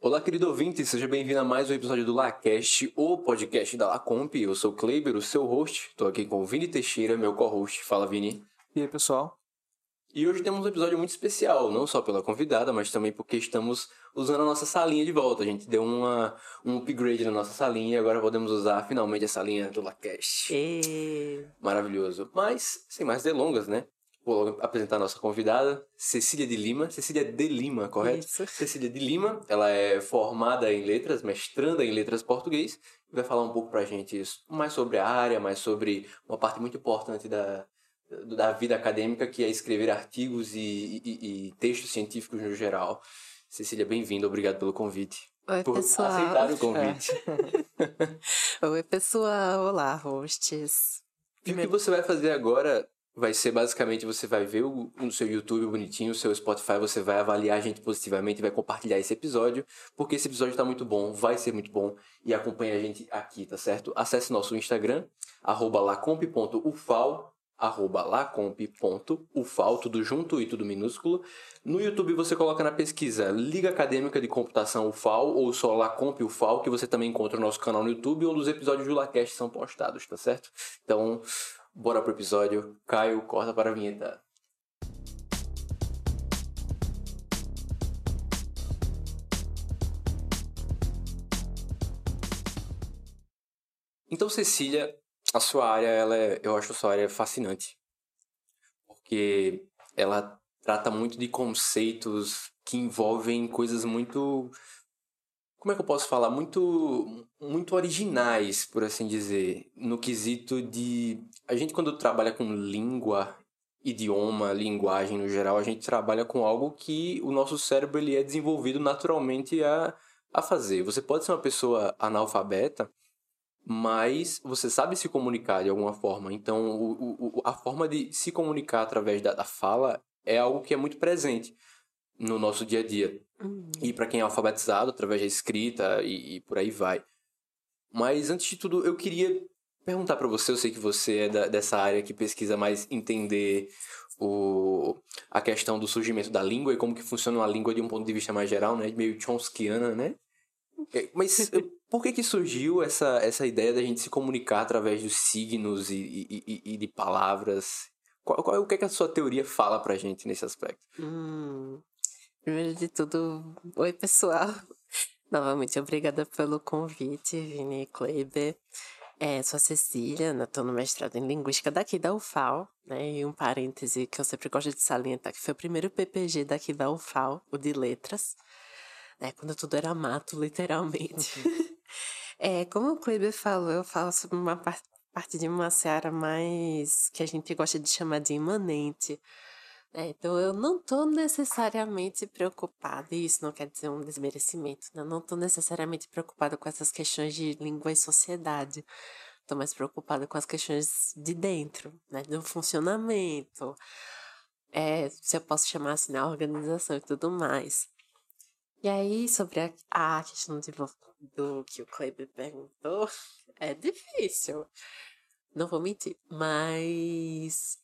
Olá, querido ouvinte, seja bem-vindo a mais um episódio do LaCast, o podcast da Lacomp. Eu sou o Kleber, o seu host. Estou aqui com o Vini Teixeira, meu co-host. Fala, Vini. E aí, pessoal? E hoje temos um episódio muito especial, não só pela convidada, mas também porque estamos usando a nossa salinha de volta. A gente deu um upgrade na nossa salinha e agora podemos usar finalmente a salinha do LaCast. Maravilhoso. Mas, sem mais delongas, né? Vou logo apresentar a nossa convidada, Cecília de Lima. Cecília de Lima, correto? Isso. Cecília de Lima, ela é formada em letras, mestranda em letras português, e vai falar um pouco pra gente mais sobre a área, mais sobre uma parte muito importante da vida acadêmica, que é escrever artigos e textos científicos no geral. Cecília, bem-vinda, obrigado pelo convite. Oi, por pessoal. aceitar o convite. Oi, pessoal. Olá, hosts. E o que você vai fazer agora vai ser basicamente, você vai ver no seu YouTube bonitinho, o seu Spotify, você vai avaliar a gente positivamente e vai compartilhar esse episódio, porque esse episódio tá muito bom, vai ser muito bom, e acompanha a gente aqui, tá certo? Acesse nosso Instagram, @lacomp.ufal, @lacomp.ufal, tudo junto e tudo minúsculo. No YouTube você coloca na pesquisa Liga Acadêmica de Computação UFAL ou só Lacomp UFAL, que você também encontra o nosso canal no YouTube, onde os episódios do LaCast são postados, tá certo? Então, bora pro episódio. Caio, corta para a vinheta. Então, Cecília, a sua área, eu acho a sua área fascinante. Porque ela trata muito de conceitos que envolvem coisas muito... Como é que eu posso falar? Muito originais, por assim dizer. No quesito de... A gente, quando trabalha com língua, idioma, linguagem no geral, a gente trabalha com algo que o nosso cérebro ele é desenvolvido naturalmente a fazer. Você pode ser uma pessoa analfabeta, mas você sabe se comunicar de alguma forma. Então, a forma de se comunicar através da fala é algo que é muito presente no nosso dia a dia. E para quem é alfabetizado, através da escrita e por aí vai. Mas, antes de tudo, eu queria perguntar para você, eu sei que você é dessa área que pesquisa mais entender a questão do surgimento da língua e como que funciona a língua de um ponto de vista mais geral, né? Meio chomskiana, né? Mas por que surgiu essa ideia da gente se comunicar através dos signos e de palavras? O que é que a sua teoria fala pra gente nesse aspecto? Primeiro de tudo, oi, pessoal. Novamente, obrigada pelo convite, Vini e Kleber. Sou a Cecília, estou no mestrado em Linguística daqui da UFAL, né? E um parêntese que eu sempre gosto de salientar, que foi o primeiro PPG daqui da UFAL, o de letras, né? Quando tudo era mato, literalmente. Como o Kleber falou, eu falo sobre uma parte de uma seara mais que a gente gosta de chamar de imanente. Então, eu não estou necessariamente preocupada, e isso não quer dizer um desmerecimento, né? Não estou necessariamente preocupada com essas questões de língua e sociedade. Estou mais preocupada com as questões de dentro, né? Do funcionamento, se eu posso chamar assim, a organização e tudo mais. E aí, sobre a questão do que o Kleber perguntou, é difícil. Não vou mentir, mas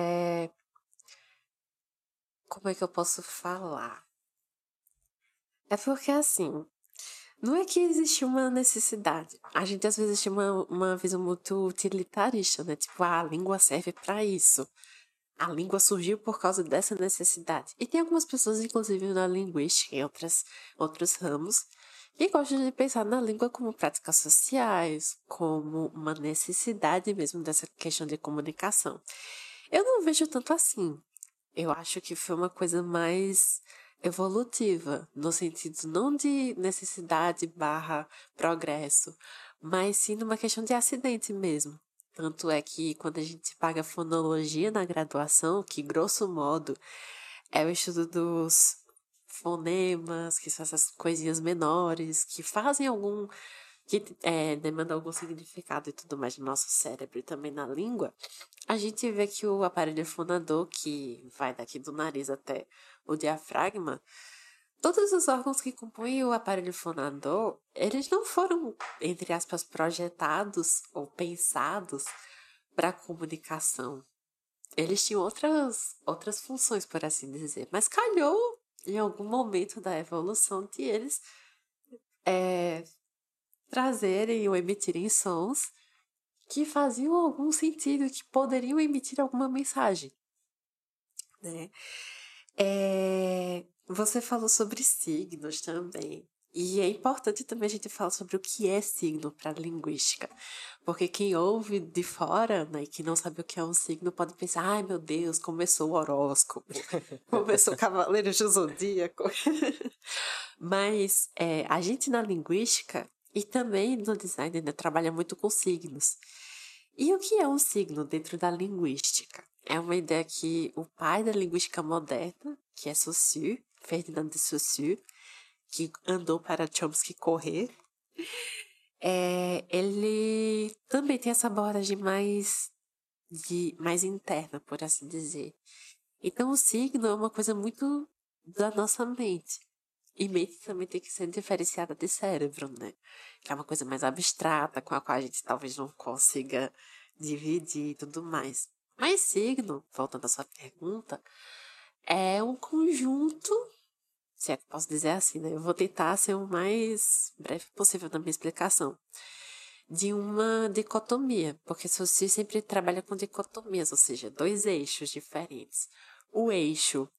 como é que eu posso falar? É porque, assim, não é que existe uma necessidade. A gente, às vezes, tem uma visão muito utilitarista, né? Tipo, a língua serve pra isso. A língua surgiu por causa dessa necessidade. E tem algumas pessoas, inclusive na linguística e outros ramos, que gostam de pensar na língua como práticas sociais, como uma necessidade mesmo dessa questão de comunicação. Eu não vejo tanto assim. Eu acho que foi uma coisa mais evolutiva, no sentido não de necessidade / progresso, mas sim numa questão de acidente mesmo. Tanto é que quando a gente paga fonologia na graduação, que grosso modo é o estudo dos fonemas, que são essas coisinhas menores, que fazem que demanda algum significado e tudo mais no nosso cérebro e também na língua, a gente vê que o aparelho fonador, que vai daqui do nariz até o diafragma, todos os órgãos que compõem o aparelho fonador, eles não foram, entre aspas, projetados ou pensados para comunicação. Eles tinham outras funções, por assim dizer, mas calhou em algum momento da evolução de eles trazerem ou emitirem sons que faziam algum sentido, que poderiam emitir alguma mensagem, né? Você falou sobre signos também. E é importante também a gente falar sobre o que é signo para a linguística. Porque quem ouve de fora, né, e que não sabe o que é um signo, pode pensar, ai meu Deus, começou o horóscopo, começou o Cavaleiros do Zodíaco. Mas a gente na linguística e também no design, né, trabalha muito com signos. E o que é um signo dentro da linguística? É uma ideia que o pai da linguística moderna, que é Saussure, Ferdinand de Saussure, que andou para Chomsky correr, ele também tem essa abordagem mais interna, por assim dizer. Então, o signo é uma coisa muito da nossa mente. E mente também tem que ser diferenciada de cérebro, né? Que é uma coisa mais abstrata, com a qual a gente talvez não consiga dividir e tudo mais. Mas signo, voltando à sua pergunta, é um conjunto, se é que posso dizer assim, né? Eu vou tentar ser o mais breve possível na minha explicação, de uma dicotomia, porque Saussure sempre trabalha com dicotomias, ou seja, dois eixos diferentes. O eixo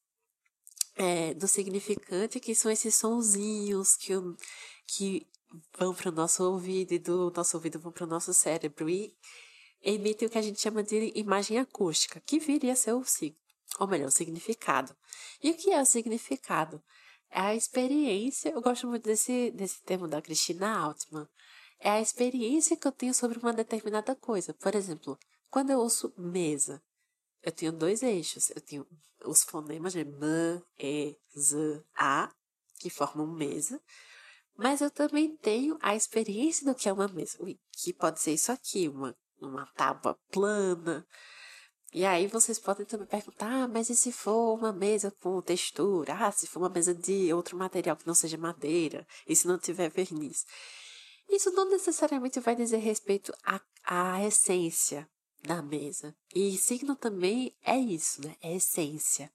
do significante, que são esses sonzinhos que vão para o nosso ouvido e do nosso ouvido vão para o nosso cérebro e emitem o que a gente chama de imagem acústica, que viria a ser o signo, ou melhor, o significado. E o que é o significado? É a experiência, eu gosto muito desse termo da Christina Altman, é a experiência que eu tenho sobre uma determinada coisa. Por exemplo, quando eu ouço mesa, eu tenho dois eixos. Eu tenho os fonemas de M, E, Z, A, que formam mesa. Mas eu também tenho a experiência do que é uma mesa. Que pode ser isso aqui, uma tábua plana. E aí vocês podem também perguntar, mas e se for uma mesa com textura? Ah, se for uma mesa de outro material que não seja madeira? E se não tiver verniz? Isso não necessariamente vai dizer respeito à essência da mesa. E signo também é isso, né? É essência.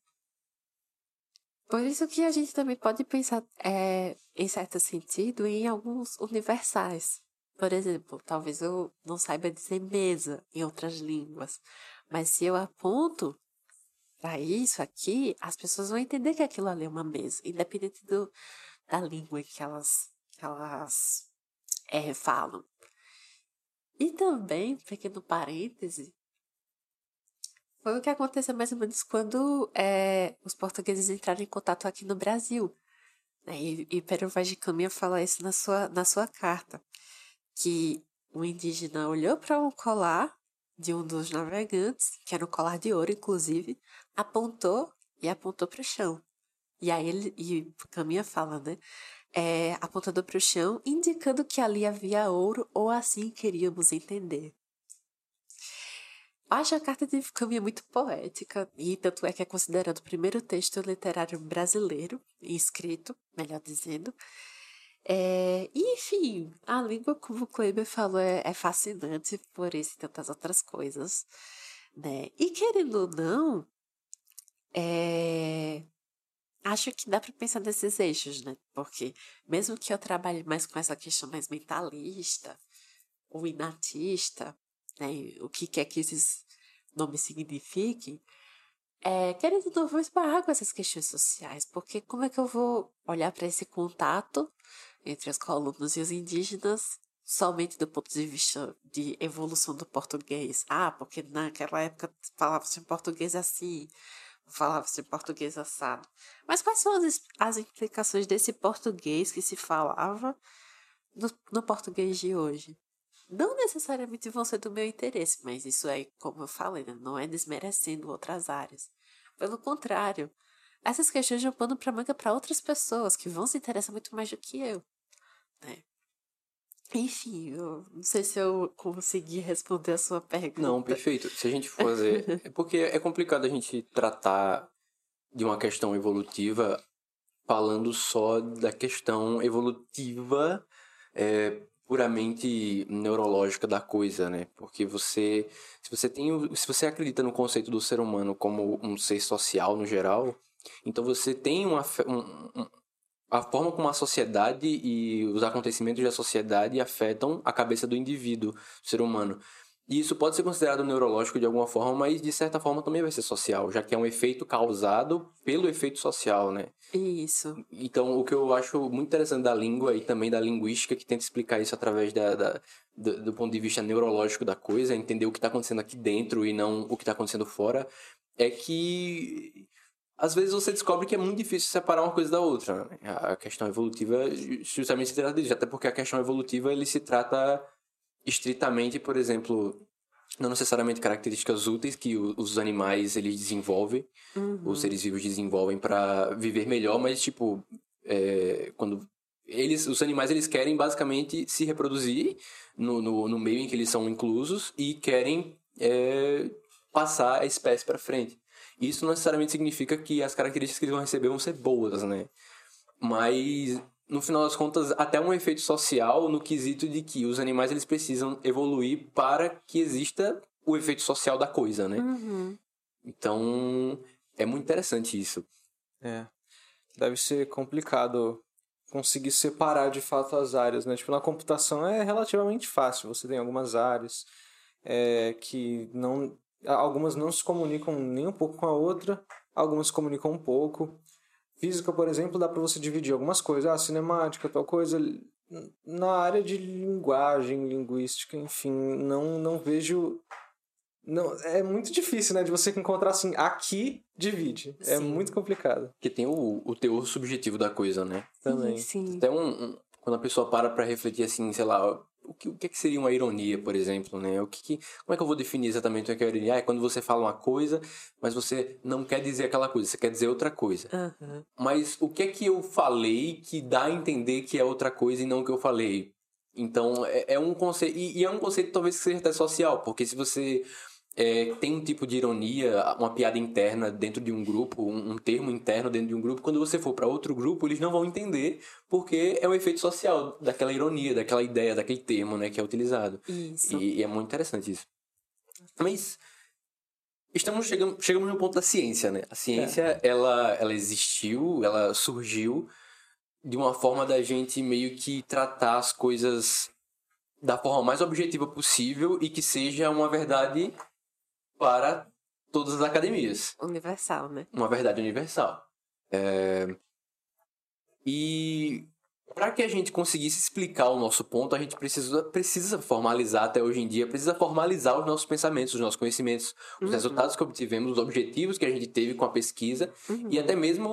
Por isso que a gente também pode pensar, em certo sentido, em alguns universais. Por exemplo, talvez eu não saiba dizer mesa em outras línguas, mas se eu aponto para isso aqui, as pessoas vão entender que aquilo ali é uma mesa, independente da língua que elas falam. E também, pequeno parêntese, foi o que aconteceu mais ou menos quando os portugueses entraram em contato aqui no Brasil. Né? E Pero Vaz de Caminha fala isso na sua carta, que o indígena olhou para um colar de um dos navegantes, que era um colar de ouro, inclusive, apontou para o chão. E aí Caminha fala, né? Apontando para o chão, indicando que ali havia ouro, ou assim queríamos entender. Acho a carta de Caminha muito poética, e tanto é que é considerado o primeiro texto literário brasileiro, escrito, melhor dizendo. E, enfim, a língua, como o Kleber falou, é fascinante por isso e tantas outras coisas, né? E querendo ou não, acho que dá para pensar nesses eixos, né? Porque mesmo que eu trabalhe mais com essa questão mais mentalista ou inatista, né? O que quer que esses nomes signifiquem, querendo ou não, eu vou esbarrar com essas questões sociais, porque como é que eu vou olhar para esse contato entre os colonos e os indígenas somente do ponto de vista de evolução do português? Ah, porque naquela época falava-se em português assim, falava-se em português assado. Mas quais são as implicações desse português que se falava no português de hoje? Não necessariamente vão ser do meu interesse, mas isso é, como eu falei, né? Não é desmerecendo outras áreas. Pelo contrário, essas questões já pano para manga para outras pessoas que vão se interessar muito mais do que eu, né? Enfim, eu não sei se eu consegui responder a sua pergunta. Não, perfeito. Se a gente for fazer... É porque é complicado a gente tratar de uma questão evolutiva falando só da questão evolutiva puramente neurológica da coisa, né? Porque se você acredita no conceito do ser humano como um ser social no geral, então você tem a forma como a sociedade e os acontecimentos da sociedade afetam a cabeça do indivíduo, do ser humano. E isso pode ser considerado neurológico de alguma forma, mas de certa forma também vai ser social, já que é um efeito causado pelo efeito social, né? Isso. Então, o que eu acho muito interessante da língua e também da linguística, que tenta explicar isso através do ponto de vista neurológico da coisa, entender o que está acontecendo aqui dentro e não o que está acontecendo fora, é que às vezes você descobre que é muito difícil separar uma coisa da outra, né? A questão evolutiva justamente se trata disso, até porque a questão evolutiva ele se trata estritamente, por exemplo, não necessariamente características úteis que os animais eles desenvolvem, os seres vivos desenvolvem para viver melhor, mas tipo, quando os animais eles querem basicamente se reproduzir no meio em que eles são inclusos e querem passar a espécie para frente. Isso não necessariamente significa que as características que eles vão receber vão ser boas, né? Mas no final das contas, até um efeito social no quesito de que os animais eles precisam evoluir para que exista o efeito social da coisa, né? Então, é muito interessante isso. Deve ser complicado conseguir separar de fato as áreas, né? Tipo, na computação é relativamente fácil. Você tem algumas áreas que não... Algumas não se comunicam nem um pouco com a outra, algumas se comunicam um pouco. Física, por exemplo, dá para você dividir algumas coisas. Cinemática, tal coisa. Na área de linguagem, linguística, enfim, não vejo... Não, é muito difícil, né? De você encontrar assim, aqui divide. É Sim. muito complicado. Porque tem o teor subjetivo da coisa, né? Também. Sim. Até quando a pessoa para refletir assim, sei lá, o que seria uma ironia, por exemplo, né? Como é que eu vou definir exatamente o que é ironia? É quando você fala uma coisa, mas você não quer dizer aquela coisa, você quer dizer outra coisa. Mas o que é que eu falei que dá a entender que é outra coisa e não o que eu falei? Então, é um conceito... E é um conceito talvez que seja até social, porque se você... tem um tipo de ironia, uma piada interna dentro de um grupo, um termo interno dentro de um grupo. Quando você for para outro grupo, eles não vão entender porque é o efeito social daquela ironia, daquela ideia, daquele termo, né, que é utilizado. Isso. E é muito interessante isso. Mas chegamos no ponto da ciência, né? A ciência, ela existiu, ela surgiu de uma forma da gente meio que tratar as coisas da forma mais objetiva possível e que seja uma verdade para todas as academias. Universal, né? Uma verdade universal. E para que a gente conseguisse explicar o nosso ponto, a gente precisa formalizar até hoje em dia, precisa formalizar os nossos pensamentos, os nossos conhecimentos, os resultados que obtivemos, os objetivos que a gente teve com a pesquisa e até mesmo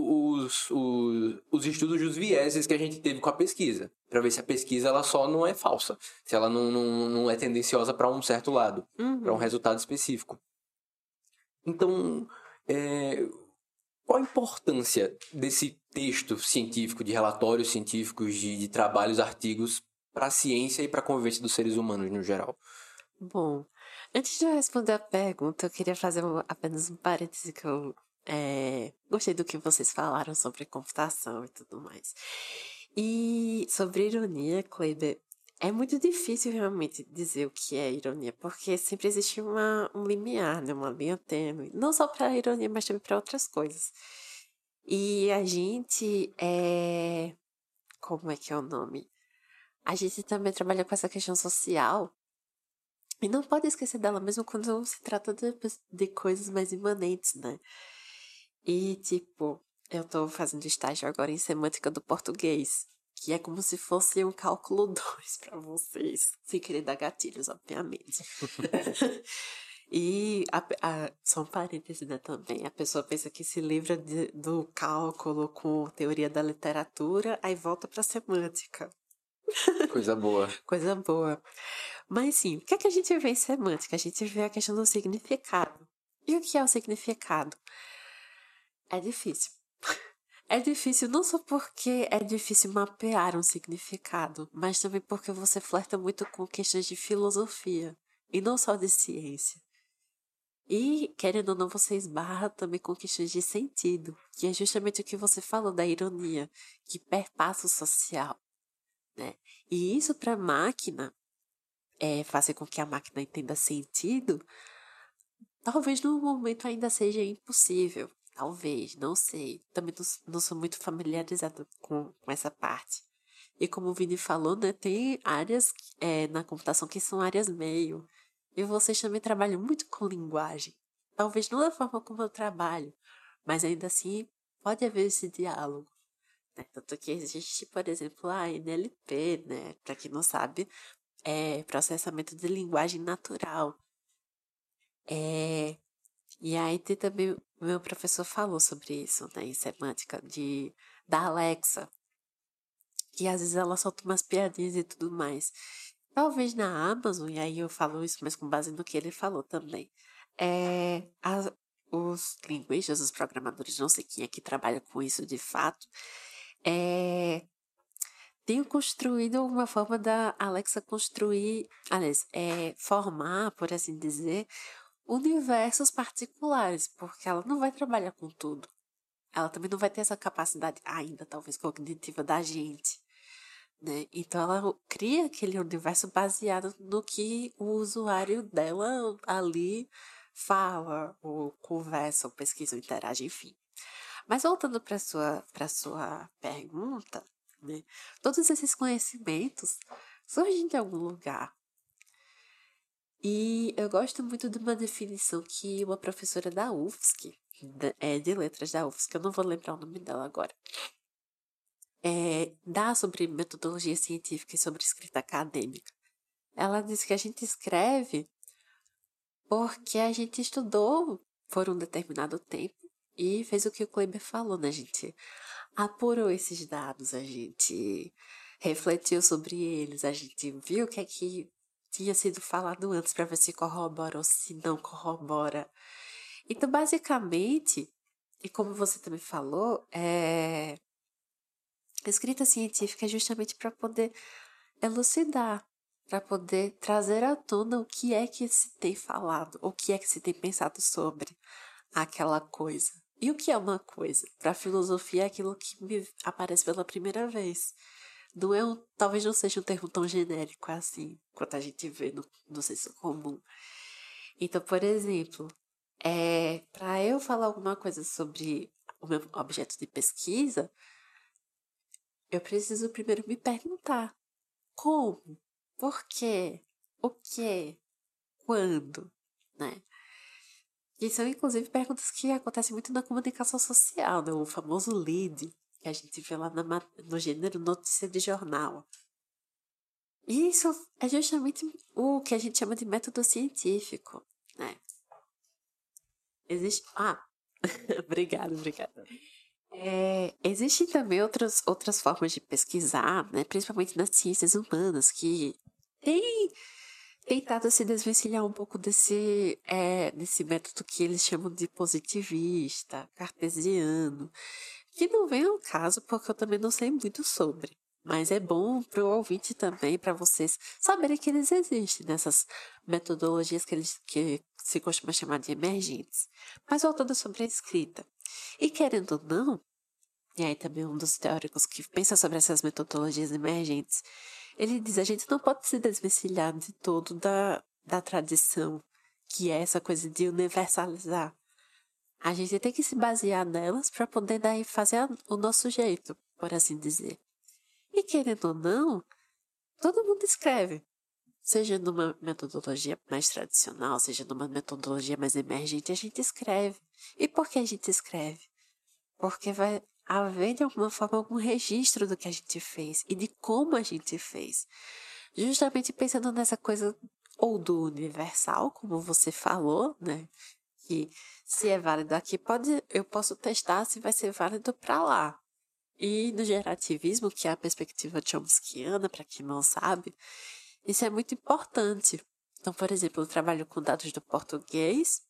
os estudos dos vieses que a gente teve com a pesquisa, para ver se a pesquisa ela só não é falsa, se ela não é tendenciosa para um certo lado, para um resultado específico. Então, qual a importância desse texto científico, de relatórios científicos, de trabalhos, artigos para a ciência e para a convivência dos seres humanos no geral? Bom, antes de eu responder a pergunta, eu queria fazer apenas um parêntese que eu gostei do que vocês falaram sobre computação e tudo mais. E sobre ironia, Kleber, é muito difícil realmente dizer o que é ironia, porque sempre existe um limiar, né? Uma linha tênue. Não só para ironia, mas também para outras coisas. E a gente como é que é o nome? A gente também trabalha com essa questão social. E não pode esquecer dela, mesmo quando se trata de coisas mais imanentes, né? E, tipo, eu tô fazendo estágio agora em semântica do português, que é como se fosse um cálculo 2 pra vocês. Sem querer dar gatilhos, obviamente. E, só um parêntese, né, também. A pessoa pensa que se livra do cálculo com teoria da literatura, aí volta pra semântica. Coisa boa. Coisa boa. Mas sim, o que é que a gente vê em semântica? A gente vê a questão do significado. E o que é o significado? É difícil. É difícil não só porque é difícil mapear um significado, mas também porque você flerta muito com questões de filosofia, e não só de ciência. E, querendo ou não, você esbarra também com questões de sentido, que é justamente o que você falou da ironia, que perpassa o social, né? E isso para a máquina fazer com que a máquina entenda sentido, talvez no momento ainda seja impossível. Talvez, não sei. Também não sou muito familiarizada com essa parte. E como o Vini falou, né, tem áreas na computação que são áreas meio. E vocês também trabalham muito com linguagem. Talvez não da forma como eu trabalho, mas ainda assim pode haver esse diálogo. Né? Tanto que existe, por exemplo, a NLP, né? Para quem não sabe, é processamento de linguagem natural. E aí tem também, meu professor falou sobre isso, né, em semântica, da Alexa. E às vezes ela solta umas piadinhas e tudo mais. Talvez na Amazon, e aí eu falo isso, mas com base no que ele falou também. Os linguistas, os programadores, não sei quem é que trabalha com isso de fato, tenho construído uma forma da Alexa construir, aliás, formar, por assim dizer, universos particulares, porque ela não vai trabalhar com tudo. Ela também não vai ter essa capacidade ainda, talvez, cognitiva da gente, né? Então ela cria aquele universo baseado no que o usuário dela ali fala, ou conversa, ou pesquisa, ou interage, enfim. Mas voltando para sua pergunta, né? Todos esses conhecimentos surgem de algum lugar. E eu gosto muito de uma definição que uma professora da UFSC, de letras da UFSC, eu não vou lembrar o nome dela agora, dá sobre metodologia científica e sobre escrita acadêmica. Ela diz que a gente escreve porque a gente estudou por um determinado tempo e fez o que o Kleber falou, né? A gente apurou esses dados, a gente refletiu sobre eles, a gente viu o que é que tinha sido falado antes para ver se corrobora ou se não corrobora. Então, basicamente, e como você também falou, a escrita científica é justamente para poder elucidar, para poder trazer à tona o que é que se tem falado, o que é que se tem pensado sobre aquela coisa. E o que é uma coisa? Para a filosofia é aquilo que me aparece pela primeira vez. Não é talvez não seja um termo tão genérico assim, quanto a gente vê no senso comum. Então, por exemplo, para eu falar alguma coisa sobre o meu objeto de pesquisa, eu preciso primeiro me perguntar como, por quê, o que, quando, né? E são, inclusive, perguntas que acontecem muito na comunicação social, né? O famoso lead, que a gente vê lá no gênero notícia de jornal. E isso é justamente o que a gente chama de método científico, né? Existe... obrigada. Existem também outras formas de pesquisar, né? Principalmente nas ciências humanas, que têm tentado se desvencilhar um pouco desse método que eles chamam de positivista, cartesiano, que não vem ao caso porque eu também não sei muito sobre. Mas é bom para o ouvinte também, para vocês saberem que eles existem nessas metodologias que se costuma chamar de emergentes. Mas voltando sobre a escrita. E querendo ou não, e aí também um dos teóricos que pensa sobre essas metodologias emergentes, ele diz, a gente não pode se desvencilhar de todo da tradição, que é essa coisa de universalizar. A gente tem que se basear nelas para poder daí fazer o nosso jeito, por assim dizer. E querendo ou não, todo mundo escreve. Seja numa metodologia mais tradicional, seja numa metodologia mais emergente, a gente escreve. E por que a gente escreve? Porque vai haver, de alguma forma, algum registro do que a gente fez e de como a gente fez. Justamente pensando nessa coisa ou do universal, como você falou, né? Que se é válido aqui, eu posso testar se vai ser válido para lá. E no gerativismo, que é a perspectiva chomskiana, para quem não sabe, isso é muito importante. Então, por exemplo, eu trabalho com dados do português,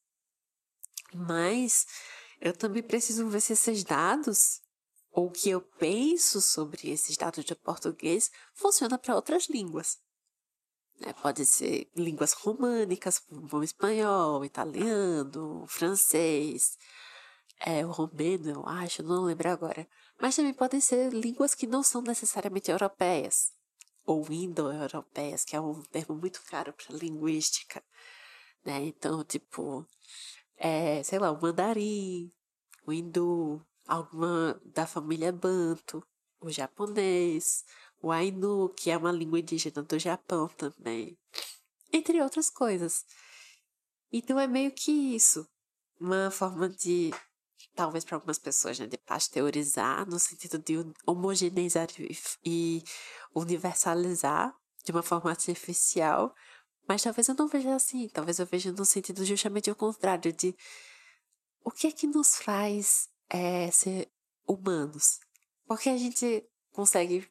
mas eu também preciso ver se esses dados, ou o que eu penso sobre esses dados do português, funciona para outras línguas. Pode ser línguas românicas, como o espanhol, o italiano, o francês, o romeno, eu acho, não lembro agora. Mas também podem ser línguas que não são necessariamente europeias, ou indo-europeias, que é um termo muito caro para linguística, né? Então, tipo, sei lá, o mandarim, o hindu, alguma da família Banto, o japonês, o Ainu, que é uma língua indígena do Japão também, entre outras coisas. Então é meio que isso, uma forma de, talvez para algumas pessoas, né, de pasteurizar, no sentido de homogeneizar e universalizar de uma forma artificial, mas talvez eu não veja assim, talvez eu veja no sentido justamente o contrário, de o que é que nos faz ser humanos? Porque a gente consegue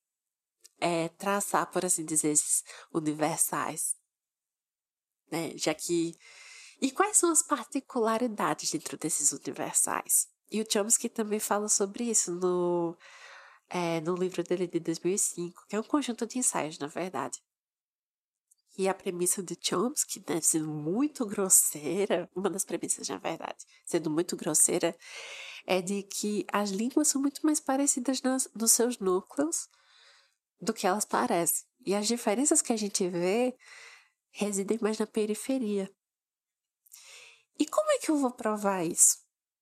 traçar, por assim dizer, esses universais, né? Já que... E quais são as particularidades dentro desses universais? E o Chomsky também fala sobre isso no livro dele de 2005, que é um conjunto de ensaios, na verdade. E a premissa de Chomsky, né, sendo muito grosseira, uma das premissas, na verdade, sendo muito grosseira, é de que as línguas são muito mais parecidas nos seus núcleos do que elas parecem. E as diferenças que a gente vê residem mais na periferia. E como é que eu vou provar isso?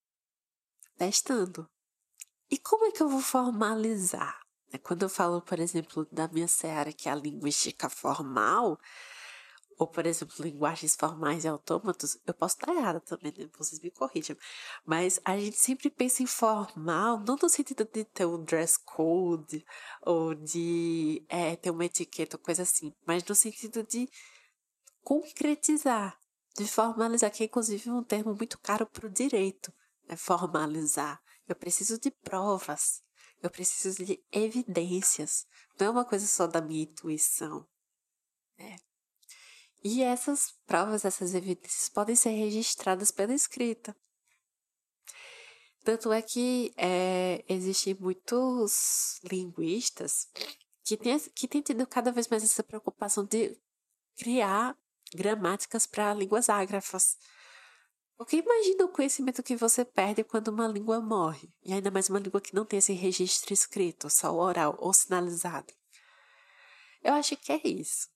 Testando. E como é que eu vou formalizar? Quando eu falo, por exemplo, da minha seara, que é a linguística formal, ou, por exemplo, linguagens formais e autômatos, eu posso estar errada também, né? Vocês me corrijam. Mas a gente sempre pensa em formal, não no sentido de ter um dress code, ou de ter uma etiqueta, ou coisa assim, mas no sentido de concretizar, de formalizar, que é inclusive um termo muito caro para o direito, né? Formalizar. Eu preciso de provas, eu preciso de evidências, não é uma coisa só da minha intuição, né? E essas provas, essas evidências podem ser registradas pela escrita. Tanto é que existem muitos linguistas que têm tido cada vez mais essa preocupação de criar gramáticas para línguas ágrafas. Porque imagina o conhecimento que você perde quando uma língua morre. E ainda mais uma língua que não tem esse registro escrito, só oral ou sinalizado. Eu acho que é isso.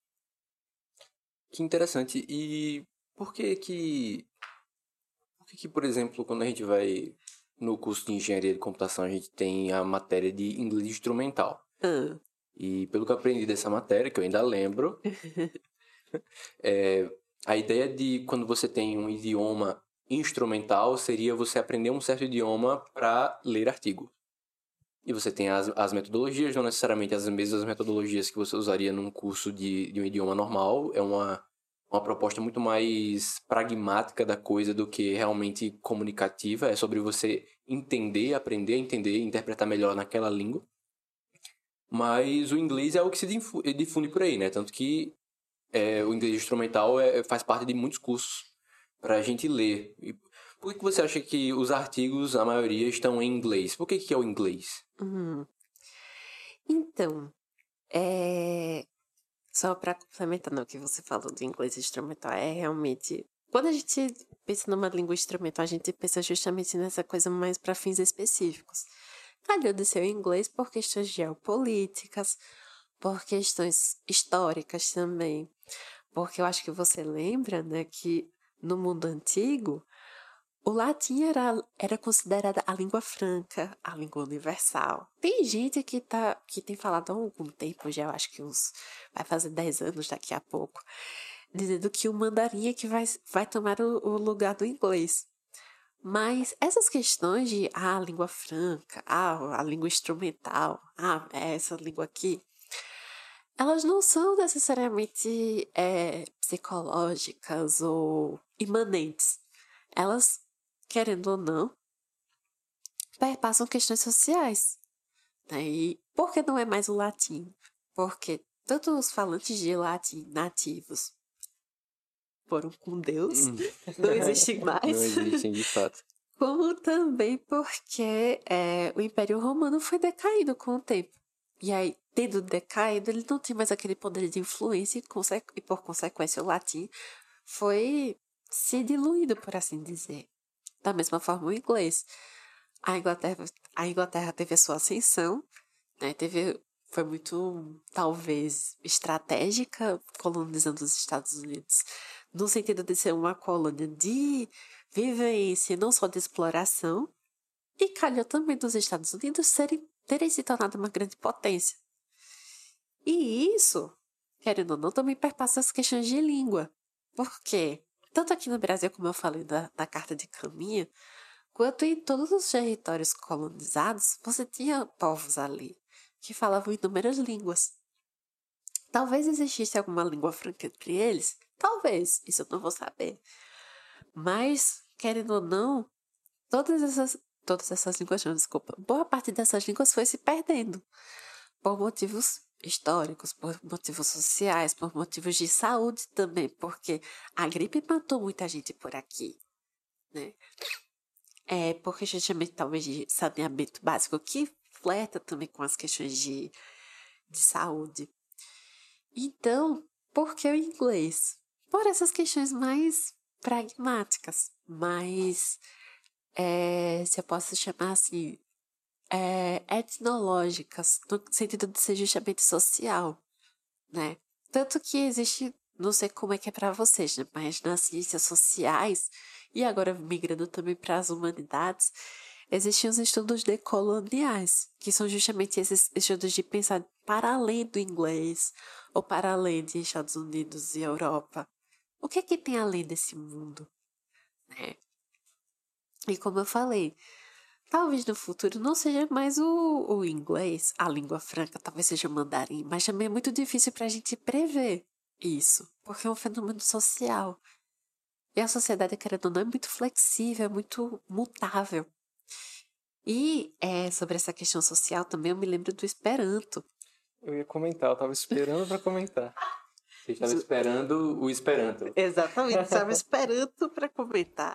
Que interessante. E por que, por exemplo, quando a gente vai no curso de engenharia de computação, a gente tem a matéria de inglês instrumental? E pelo que eu aprendi dessa matéria, que eu ainda lembro, a ideia de quando você tem um idioma instrumental seria você aprender um certo idioma para ler artigo. E você tem as metodologias, não necessariamente as mesmas metodologias que você usaria num curso de um idioma normal. É uma proposta muito mais pragmática da coisa do que realmente comunicativa. É sobre você entender, aprender a entender e interpretar melhor naquela língua. Mas o inglês é o que se difunde por aí, né? Tanto que o inglês instrumental faz parte de muitos cursos para a gente ler. E por que você acha que os artigos, a maioria, estão em inglês? Por que é o inglês? Então, só para complementar o que você falou do inglês instrumental, é realmente... Quando a gente pensa numa língua instrumental, a gente pensa justamente nessa coisa mais para fins específicos. Calhou de ser o inglês por questões geopolíticas, por questões históricas também. Porque eu acho que você lembra, né, que no mundo antigo, o latim era considerada a língua franca, a língua universal. Tem gente que tem falado há algum tempo já, eu acho que vai fazer 10 anos daqui a pouco, dizendo que o mandarim é que vai tomar o lugar do inglês. Mas essas questões de a língua franca, a língua instrumental, essa língua aqui, elas não são necessariamente psicológicas ou imanentes. Elas, querendo ou não, perpassam questões sociais. Né? E por que não é mais o latim? Porque tanto os falantes de latim nativos foram com Deus, não existem mais. Não existem, de fato. Como também porque o Império Romano foi decaindo com o tempo. E aí, tendo decaído, ele não tem mais aquele poder de influência e por consequência, o latim foi se diluindo, por assim dizer. Da mesma forma, o inglês. A Inglaterra teve a sua ascensão, né? Foi muito, talvez, estratégica, colonizando os Estados Unidos, no sentido de ser uma colônia de vivência não só de exploração, e calhou também dos Estados Unidos terem se tornado uma grande potência. E isso, querendo ou não, também perpassa as questões de língua. Por quê? Tanto aqui no Brasil, como eu falei da Carta de Caminha, quanto em todos os territórios colonizados, você tinha povos ali que falavam inúmeras línguas. Talvez existisse alguma língua franca entre eles, talvez, isso eu não vou saber. Mas, querendo ou não, todas essas línguas, não, desculpa, boa parte dessas línguas foi se perdendo por motivos históricos, por motivos sociais, por motivos de saúde também, porque a gripe matou muita gente por aqui, né? Porque justamente talvez de saneamento básico que flerta também com as questões de saúde. Então, por que o inglês? Por essas questões mais pragmáticas, mais, se eu posso chamar assim, etnológicas, no sentido de ser justamente social, né? Tanto que existe, não sei como é que é para vocês, né? Mas nas ciências sociais, e agora migrando também para as humanidades, existem os estudos decoloniais, que são justamente esses estudos de pensar para além do inglês, ou para além de Estados Unidos e Europa. O que é que tem além desse mundo, né? E como eu falei, talvez no futuro não seja mais o inglês, a língua franca, talvez seja o mandarim, mas também é muito difícil para a gente prever isso, porque é um fenômeno social. E a sociedade, querendo ou não, é muito flexível, é muito mutável. E sobre essa questão social também eu me lembro do Esperanto. Eu ia comentar, eu tava esperando pra comentar. Você estava esperando o Esperanto. Exatamente, estava esperando para comentar.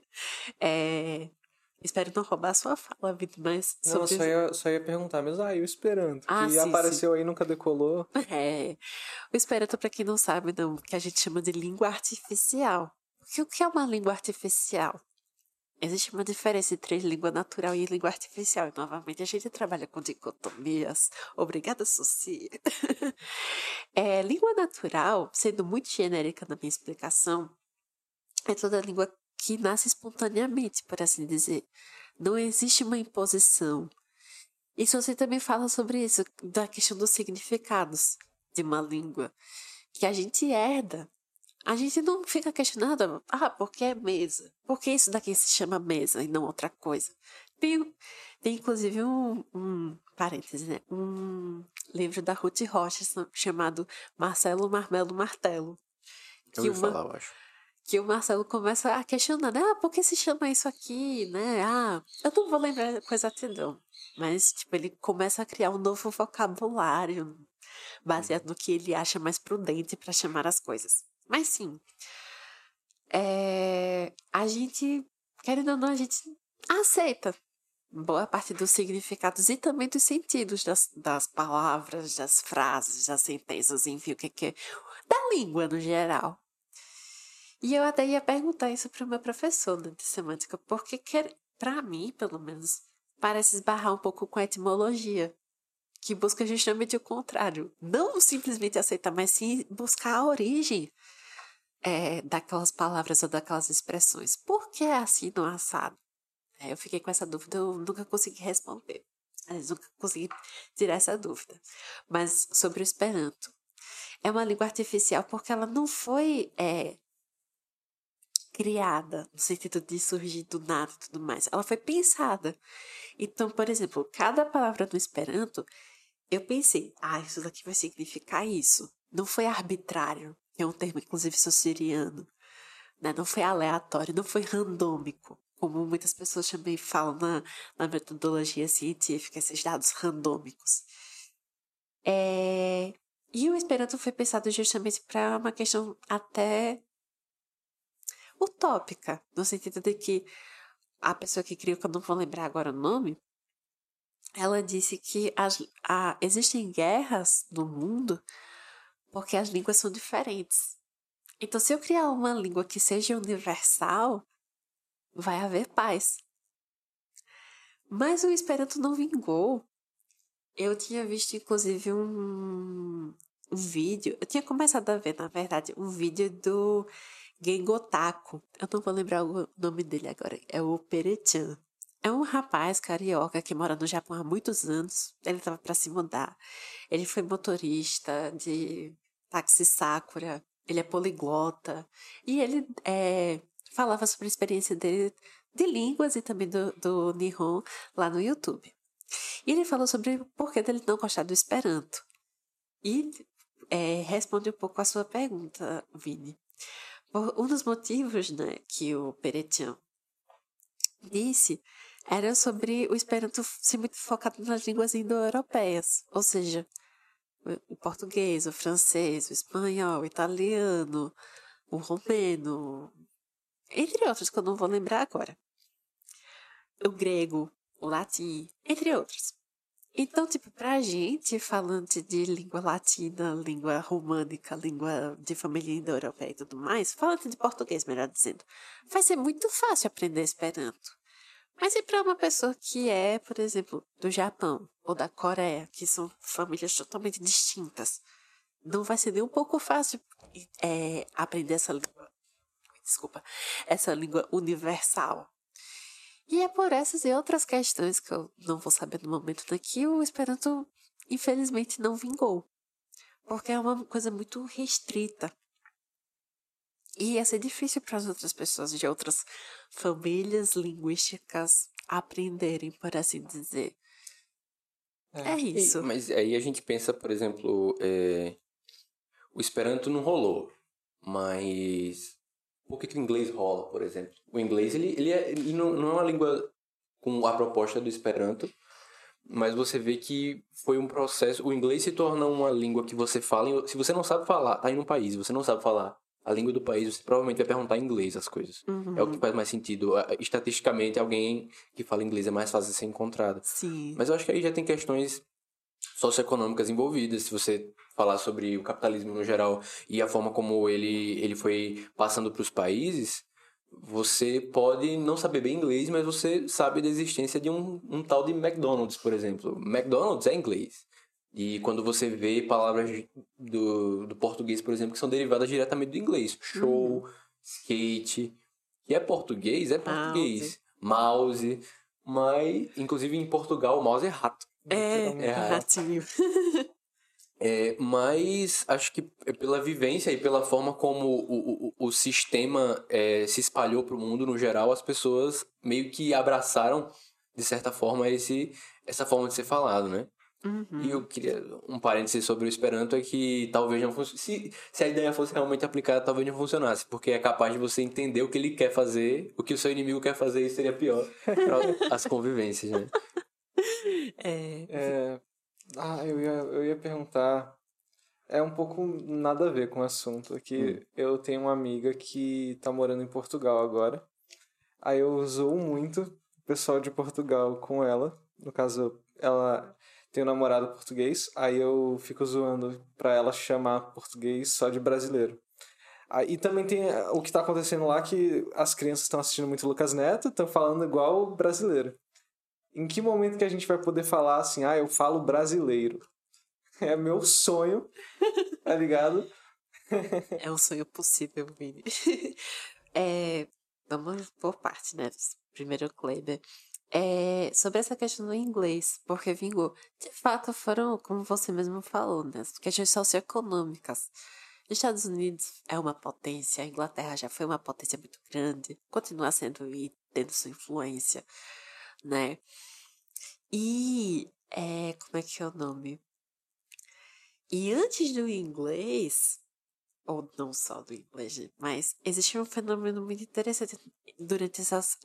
Espero não roubar a sua fala, Vitor, mas Não, eu só ia perguntar, mas e o Esperanto? Ah, que sim, apareceu aí e nunca decolou. O Esperanto, para quem não sabe, não, que a gente chama de língua artificial. Porque o que é uma língua artificial? Existe uma diferença entre língua natural e língua artificial. E, novamente, a gente trabalha com dicotomias. Obrigada, Suci. Língua natural, sendo muito genérica na minha explicação, é toda língua que nasce espontaneamente, por assim dizer. Não existe uma imposição. E você também fala sobre isso, da questão dos significados de uma língua, que a gente herda. A gente não fica questionando, por que é mesa? Por que isso daqui se chama mesa e não outra coisa? Tem inclusive um parêntese, né? Um livro da Ruth Rocha chamado Marcelo Marmelo Martelo. Eu ouvi falar, eu acho. Que o Marcelo começa a questionar, né? Por que se chama isso aqui, né? Eu não vou lembrar com exatidão. Mas, tipo, ele começa a criar um novo vocabulário baseado no que ele acha mais prudente para chamar as coisas. Mas sim, a gente, querendo ou não, a gente aceita boa parte dos significados e também dos sentidos das palavras, das frases, das sentenças, enfim, o que é, da língua no geral. E eu até ia perguntar isso para o meu professor, né, de semântica, porque, para mim, pelo menos, parece esbarrar um pouco com a etimologia, que busca justamente o contrário. Não simplesmente aceitar, mas sim buscar a origem daquelas palavras ou daquelas expressões. Por que é assim no assado? Eu fiquei com essa dúvida, eu nunca consegui responder. Nunca consegui tirar essa dúvida. Mas sobre o Esperanto. É uma língua artificial porque ela não foi criada no sentido de surgir do nada e tudo mais. Ela foi pensada. Então, por exemplo, cada palavra no Esperanto, eu pensei, isso daqui vai significar isso. Não foi arbitrário, que é um termo, inclusive, saussuriano. Né? Não foi aleatório, não foi randômico, como muitas pessoas também falam na metodologia científica, esses dados randômicos. E o Esperanto foi pensado justamente para uma questão até utópica, no sentido de que a pessoa que criou, que eu não vou lembrar agora o nome, ela disse que existem guerras no mundo porque as línguas são diferentes. Então, se eu criar uma língua que seja universal, vai haver paz. Mas o Esperanto não vingou. Eu tinha visto, inclusive, um vídeo. Eu tinha começado a ver, na verdade, um vídeo do Gengotaku. Eu não vou lembrar o nome dele agora. É o Pere-chan. É um rapaz carioca que mora no Japão há muitos anos. Ele estava para se mudar. Ele foi motorista de táxi Sakura. Ele é poliglota. E ele falava sobre a experiência dele de línguas e também do Nihon lá no YouTube. E ele falou sobre o porquê dele não gostar do Esperanto. E responde um pouco a sua pergunta, Vini. Um dos motivos, né, que o Pere-chan disse era sobre o Esperanto ser muito focado nas línguas indo-europeias, ou seja, o português, o francês, o espanhol, o italiano, o romeno, entre outros que eu não vou lembrar agora. O grego, o latim, entre outros. Então, tipo, pra gente, falante de língua latina, língua românica, língua de família indo-europeia e tudo mais, falante de português, melhor dizendo, vai ser muito fácil aprender Esperanto. Mas e para uma pessoa que é, por exemplo, do Japão ou da Coreia, que são famílias totalmente distintas, não vai ser nem um pouco fácil aprender essa língua universal. E é por essas e outras questões que eu não vou saber no momento daqui, o Esperanto, infelizmente, não vingou. Porque é uma coisa muito restrita. E ia ser difícil para as outras pessoas de outras famílias linguísticas aprenderem, por assim dizer. É isso. Mas aí a gente pensa, por exemplo, o Esperanto não rolou, mas por que o inglês rola, por exemplo? O inglês ele não é uma língua com a proposta do Esperanto, mas você vê que foi um processo. O inglês se torna uma língua que você fala. Se você não sabe falar, tá em um país, você não sabe falar a língua do país, você provavelmente vai perguntar em inglês as coisas. Uhum. É o que faz mais sentido. Estatisticamente, alguém que fala inglês é mais fácil de ser encontrado. Sim. Mas eu acho que aí já tem questões socioeconômicas envolvidas. Se você falar sobre o capitalismo no geral e a forma como ele foi passando para os países, você pode não saber bem inglês, mas você sabe da existência de um tal de McDonald's, por exemplo. McDonald's é inglês. E quando você vê palavras do português, por exemplo, que são derivadas diretamente do inglês. Show, skate, que é português, Mouse. Mas, inclusive em Portugal, mouse é rato. É ratinho. Mas acho que pela vivência e pela forma como o sistema se espalhou para o mundo no geral, as pessoas meio que abraçaram, de certa forma, essa forma de ser falado, né? Uhum. E eu queria um parêntese sobre o Esperanto é que talvez não fosse. Se a ideia fosse realmente aplicada, talvez não funcionasse, porque é capaz de você entender o que ele quer fazer, o que o seu inimigo quer fazer, e seria pior para as convivências, né? Eu ia perguntar. É um pouco nada a ver com o assunto. Aqui eu tenho uma amiga que tá morando em Portugal agora. Aí eu zoo muito o pessoal de Portugal com ela. No caso, ela tem um namorado português. Aí eu fico zoando pra ela chamar português só de brasileiro. E também tem o que tá acontecendo lá, que as crianças estão assistindo muito Lucas Neto, estão falando igual brasileiro. Em que momento que a gente vai poder falar assim, eu falo brasileiro? É meu sonho, tá ligado? É um sonho possível, Vini. Vamos por parte, né? Primeiro, Kleber. Sobre essa questão do inglês, porque vingou. De fato, foram, como você mesmo falou, né? Questões socioeconômicas. Os Estados Unidos é uma potência, a Inglaterra já foi uma potência muito grande, continua sendo e tendo sua influência, né? E, como é que é o nome? E antes do inglês, ou não só do inglês, mas existia um fenômeno muito interessante durante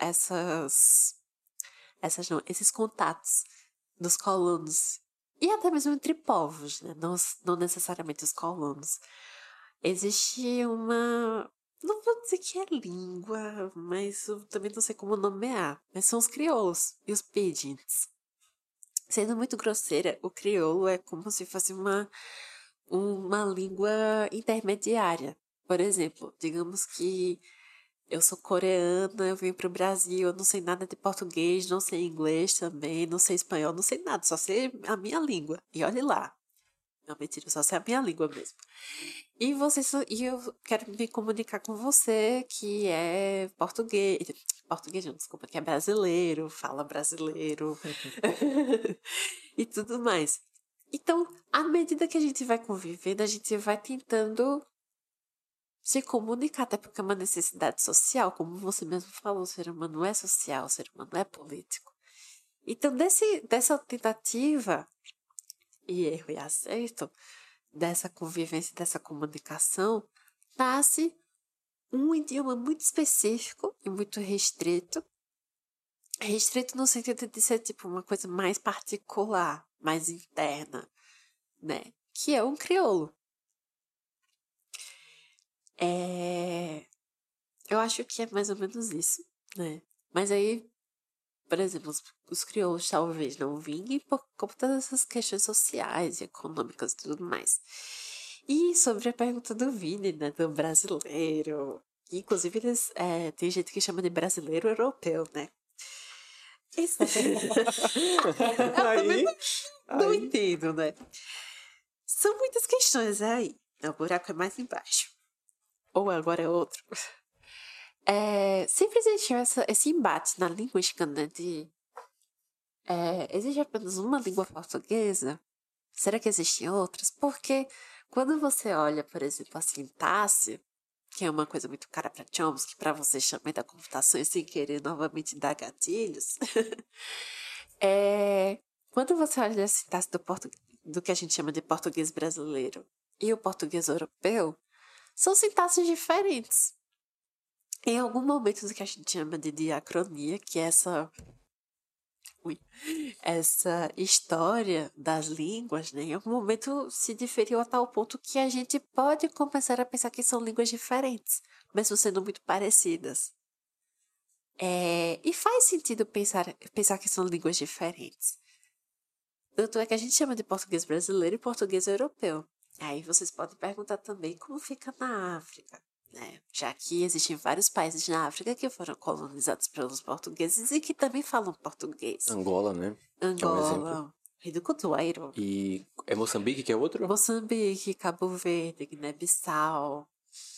esses contatos dos colonos, e até mesmo entre povos, né? Não necessariamente os colonos. Existia uma... Não vou dizer que é língua, mas eu também não sei como nomear. Mas são os crioulos e os pidgins. Sendo muito grosseira, o crioulo é como se fosse uma língua intermediária. Por exemplo, digamos que eu sou coreana, eu vim pro Brasil, eu não sei nada de português, não sei inglês também, não sei espanhol, não sei nada, só sei a minha língua. E olhe lá. Não, mentira, só sei a minha língua mesmo. E eu quero me comunicar com você que é português. Português não, desculpa, que é brasileiro, fala brasileiro. E tudo mais. Então, à medida que a gente vai convivendo, a gente vai tentando se comunicar, até porque é uma necessidade social, como você mesmo falou, o ser humano é social, o ser humano é político. Então, dessa tentativa e erro e acerto, dessa convivência, dessa comunicação, nasce um idioma muito específico e muito restrito. Restrito no sentido de ser tipo uma coisa mais particular, mais interna, né? Que é um crioulo. Eu acho que é mais ou menos isso, né? Mas aí, por exemplo, os crioulos talvez não vinguem por conta dessas questões sociais e econômicas e tudo mais. E sobre a pergunta do Vini, né? Do brasileiro. Inclusive, tem gente que chama de brasileiro europeu, né? Isso... Eu também não entendo, né? São muitas questões aí. O buraco é mais embaixo. Ou agora é outro. Sempre existiu esse embate na linguística, né? Existe apenas uma língua portuguesa? Será que existem outras? Porque quando você olha, por exemplo, a sintaxe, que é uma coisa muito cara para Chomsky, para vocês também da computação, e sem querer novamente dar gatilhos, quando você olha a sintaxe do que a gente chama de português brasileiro e o português europeu, são sintaxes diferentes. Em algum momento do que a gente chama de diacronia, que é essa história das línguas, né? Em algum momento se diferiu a tal ponto que a gente pode começar a pensar que são línguas diferentes, mesmo sendo muito parecidas. E faz sentido pensar que são línguas diferentes. Tanto é que a gente chama de português brasileiro e português europeu. Aí vocês podem perguntar também como fica na África, né? Já que existem vários países na África que foram colonizados pelos portugueses e que também falam português. Angola, né? Angola, é um exemplo. Rio do Cotoeiro. E é Moçambique que é outro? Moçambique, Cabo Verde, Guiné-Bissau.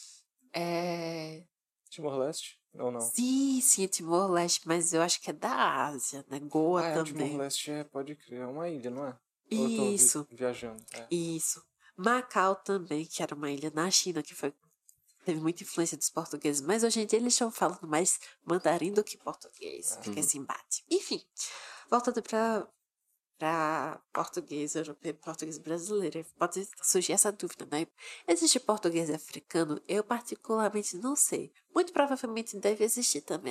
Timor-Leste? Ou não? Sim, Timor-Leste, mas eu acho que é da Ásia, né? Goa também. Timor-Leste pode crer. É uma ilha, não é? Isso. Ou eu tô viajando. Isso. Macau também, que era uma ilha na China, que teve muita influência dos portugueses, mas hoje em dia eles estão falando mais mandarim do que português. Fica esse embate. Enfim, voltando para português europeu e português brasileiro, pode surgir essa dúvida, né? Existe português africano? Eu particularmente não sei. Muito provavelmente deve existir também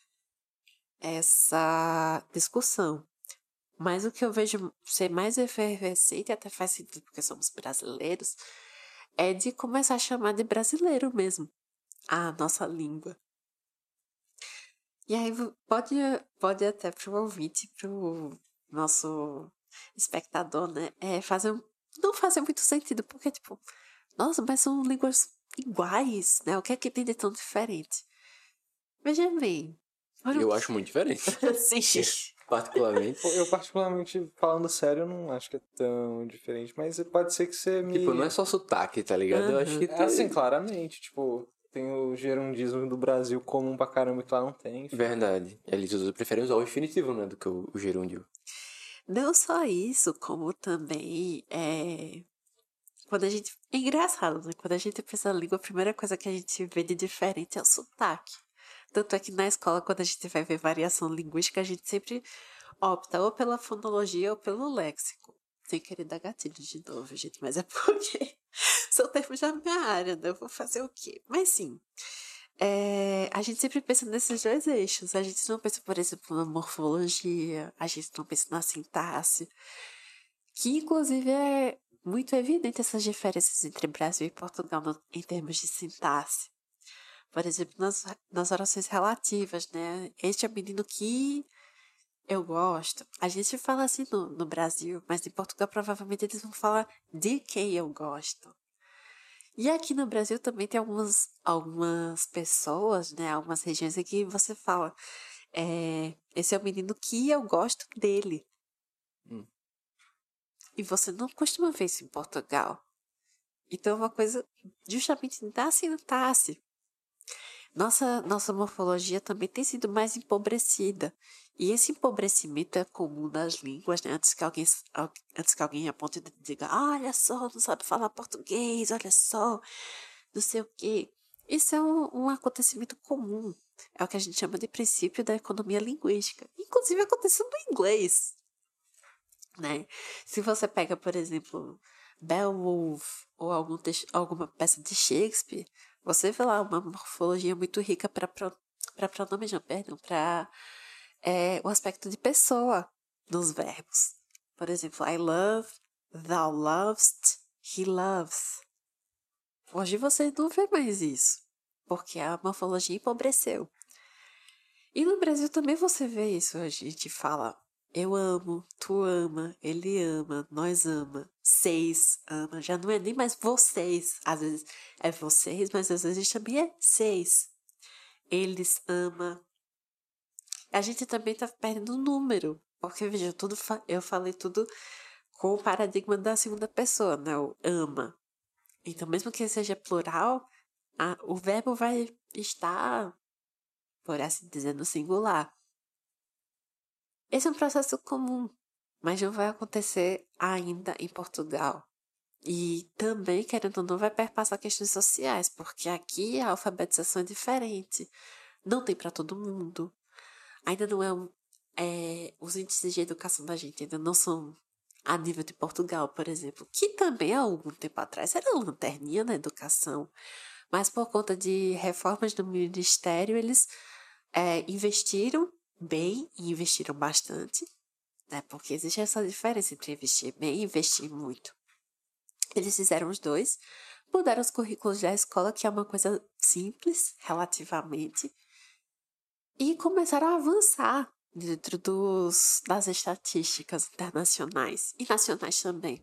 essa discussão. Mas o que eu vejo ser mais efervescente, até faz sentido porque somos brasileiros, é de começar a chamar de brasileiro mesmo a nossa língua. E aí pode até pro ouvinte, pro nosso espectador, né, não fazer muito sentido, porque tipo, nossa, mas são línguas iguais, né, o que é que tem de tão diferente? Veja bem. Eu acho muito diferente. Sim. Particularmente. Eu, particularmente, falando sério, não acho que é tão diferente, mas pode ser que você me... Tipo, não é só sotaque, tá ligado? Eu acho que Assim, claramente, tipo, tem o gerundismo do Brasil comum pra caramba que lá não tem. Enfim. Verdade. Eles preferem usar o infinitivo, né, do que o gerúndio. Não só isso, como também quando a gente... É engraçado, né? Quando a gente pensa na língua, a primeira coisa que a gente vê de diferente é o sotaque. Tanto é que na escola, quando a gente vai ver variação linguística, a gente sempre opta ou pela fonologia ou pelo léxico. Sem querer dar gatilho de novo, gente, mas é porque são termos da minha área, né? Eu vou fazer o quê? Mas sim, a gente sempre pensa nesses dois eixos. A gente não pensa, por exemplo, na morfologia, a gente não pensa na sintaxe, que inclusive é muito evidente essas diferenças entre Brasil e Portugal em termos de sintaxe. Por exemplo, nas orações relativas, né? Este é o menino que eu gosto. A gente fala assim no Brasil, mas em Portugal provavelmente eles vão falar de quem eu gosto. E aqui no Brasil também tem algumas pessoas, né? Algumas regiões em que você fala esse é o menino que eu gosto dele. E você não costuma ver isso em Portugal. Então é uma coisa justamente da sintaxe. Nossa morfologia também tem sido mais empobrecida. E esse empobrecimento é comum nas línguas, né? Antes que alguém aponte e diga, olha só, não sabe falar português, olha só, não sei o quê. Isso é um acontecimento comum. É o que a gente chama de princípio da economia linguística. Inclusive acontece no inglês, né? Se você pega, por exemplo, Beowulf ou alguma peça de Shakespeare, você vê lá uma morfologia muito rica para pronomes, não, perdão, para o aspecto de pessoa dos verbos. Por exemplo, I love, thou lovest, he loves. Hoje você não vê mais isso, porque a morfologia empobreceu. E no Brasil também você vê isso. A gente fala eu amo, tu ama, ele ama, nós ama, seis ama. Já não é nem mais vocês. Às vezes é vocês, mas às vezes também é seis. Eles ama. A gente também tá perdendo o número. Porque, veja, eu falei tudo com o paradigma da segunda pessoa, né? O ama. Então, mesmo que seja plural, o verbo vai estar, por assim dizer, no singular. Esse é um processo comum, mas não vai acontecer ainda em Portugal. E também, querendo ou não, vai perpassar questões sociais, porque aqui a alfabetização é diferente. Não tem para todo mundo. Ainda não os índices de educação da gente ainda não são a nível de Portugal, por exemplo, que também há algum tempo atrás era lanterninha na educação. Mas por conta de reformas do ministério, eles investiram bem e investiram bastante, né? Porque existe essa diferença entre investir bem e investir muito. Eles fizeram os dois, mudaram os currículos da escola, que é uma coisa simples, relativamente, e começaram a avançar dentro das estatísticas internacionais e nacionais também.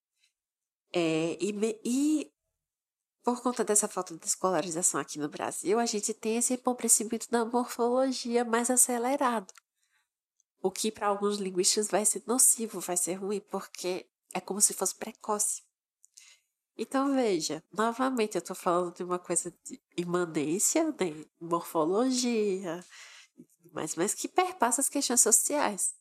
E por conta dessa falta de escolarização aqui no Brasil, a gente tem esse empobrecimento da morfologia mais acelerado. O que para alguns linguistas vai ser nocivo, vai ser ruim, porque é como se fosse precoce. Então, veja, novamente eu estou falando de uma coisa de imanência, né? Morfologia, mas que perpassa as questões sociais.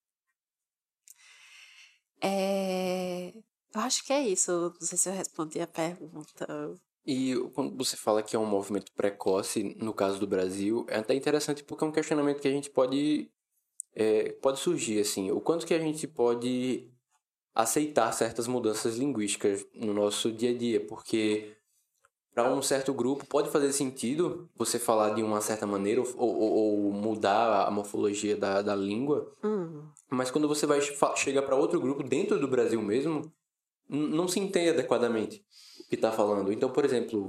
Eu acho que é isso. Não sei se eu respondi a pergunta. E quando você fala que é um movimento precoce, no caso do Brasil, é até interessante porque é um questionamento que a gente pode surgir, assim. O quanto que a gente pode aceitar certas mudanças linguísticas no nosso dia a dia, porque para um certo grupo pode fazer sentido você falar de uma certa maneira ou mudar a morfologia da língua, mas quando você chega para outro grupo dentro do Brasil mesmo, não se entende adequadamente o que está falando. Então, por exemplo,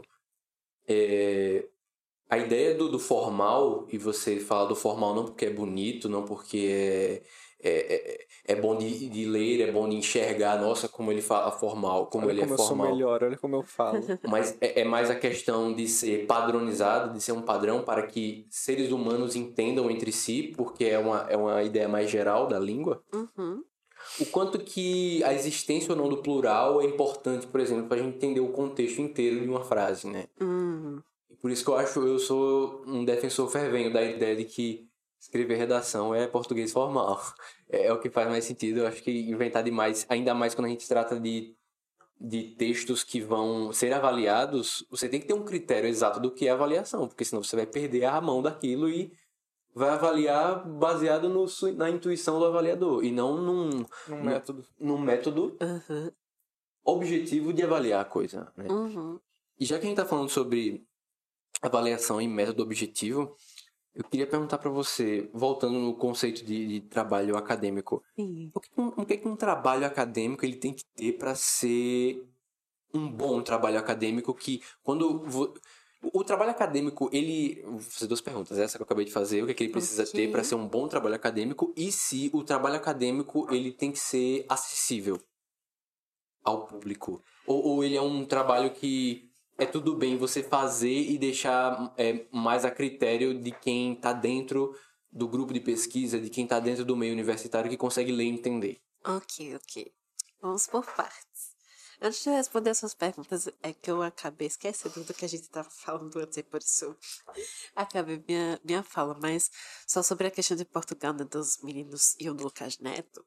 a ideia do formal, e você fala do formal não porque é bonito, não porque é bom de ler, é bom de enxergar, nossa, como ele fala formal, como Olha ele é como eu sou formal. melhor, olha como eu falo. Mas é mais a questão de ser padronizado, de ser um padrão para que seres humanos entendam entre si, porque é uma ideia mais geral da língua. Uhum. O quanto que a existência ou não do plural é importante, por exemplo, para a gente entender o contexto inteiro de uma frase, né? Por isso que eu sou um defensor fervenho da ideia de que escrever redação é português formal. É o que faz mais sentido. Eu acho que inventar demais, ainda mais quando a gente trata de textos que vão ser avaliados, você tem que ter um critério exato do que é avaliação, porque senão você vai perder a mão daquilo e vai avaliar baseado na intuição do avaliador e não num método objetivo de avaliar a coisa, né? E já que a gente está falando sobre avaliação e método objetivo, eu queria perguntar para você, voltando no conceito de trabalho acadêmico, o que um trabalho acadêmico ele tem que ter para ser um bom trabalho acadêmico que o trabalho acadêmico, vou fazer duas perguntas, essa que eu acabei de fazer, o que ele precisa ter para ser um bom trabalho acadêmico e se o trabalho acadêmico ele tem que ser acessível ao público, ou ele é um trabalho que é tudo bem você fazer e deixar mais a critério de quem está dentro do grupo de pesquisa, de quem está dentro do meio universitário que consegue ler e entender. Ok. Vamos por partes. Antes de eu responder as suas perguntas, é que eu acabei esquecendo do que a gente estava falando antes, e por isso acabei minha fala, mas só sobre a questão de Portugal, né, dos meninos e o Lucas Neto.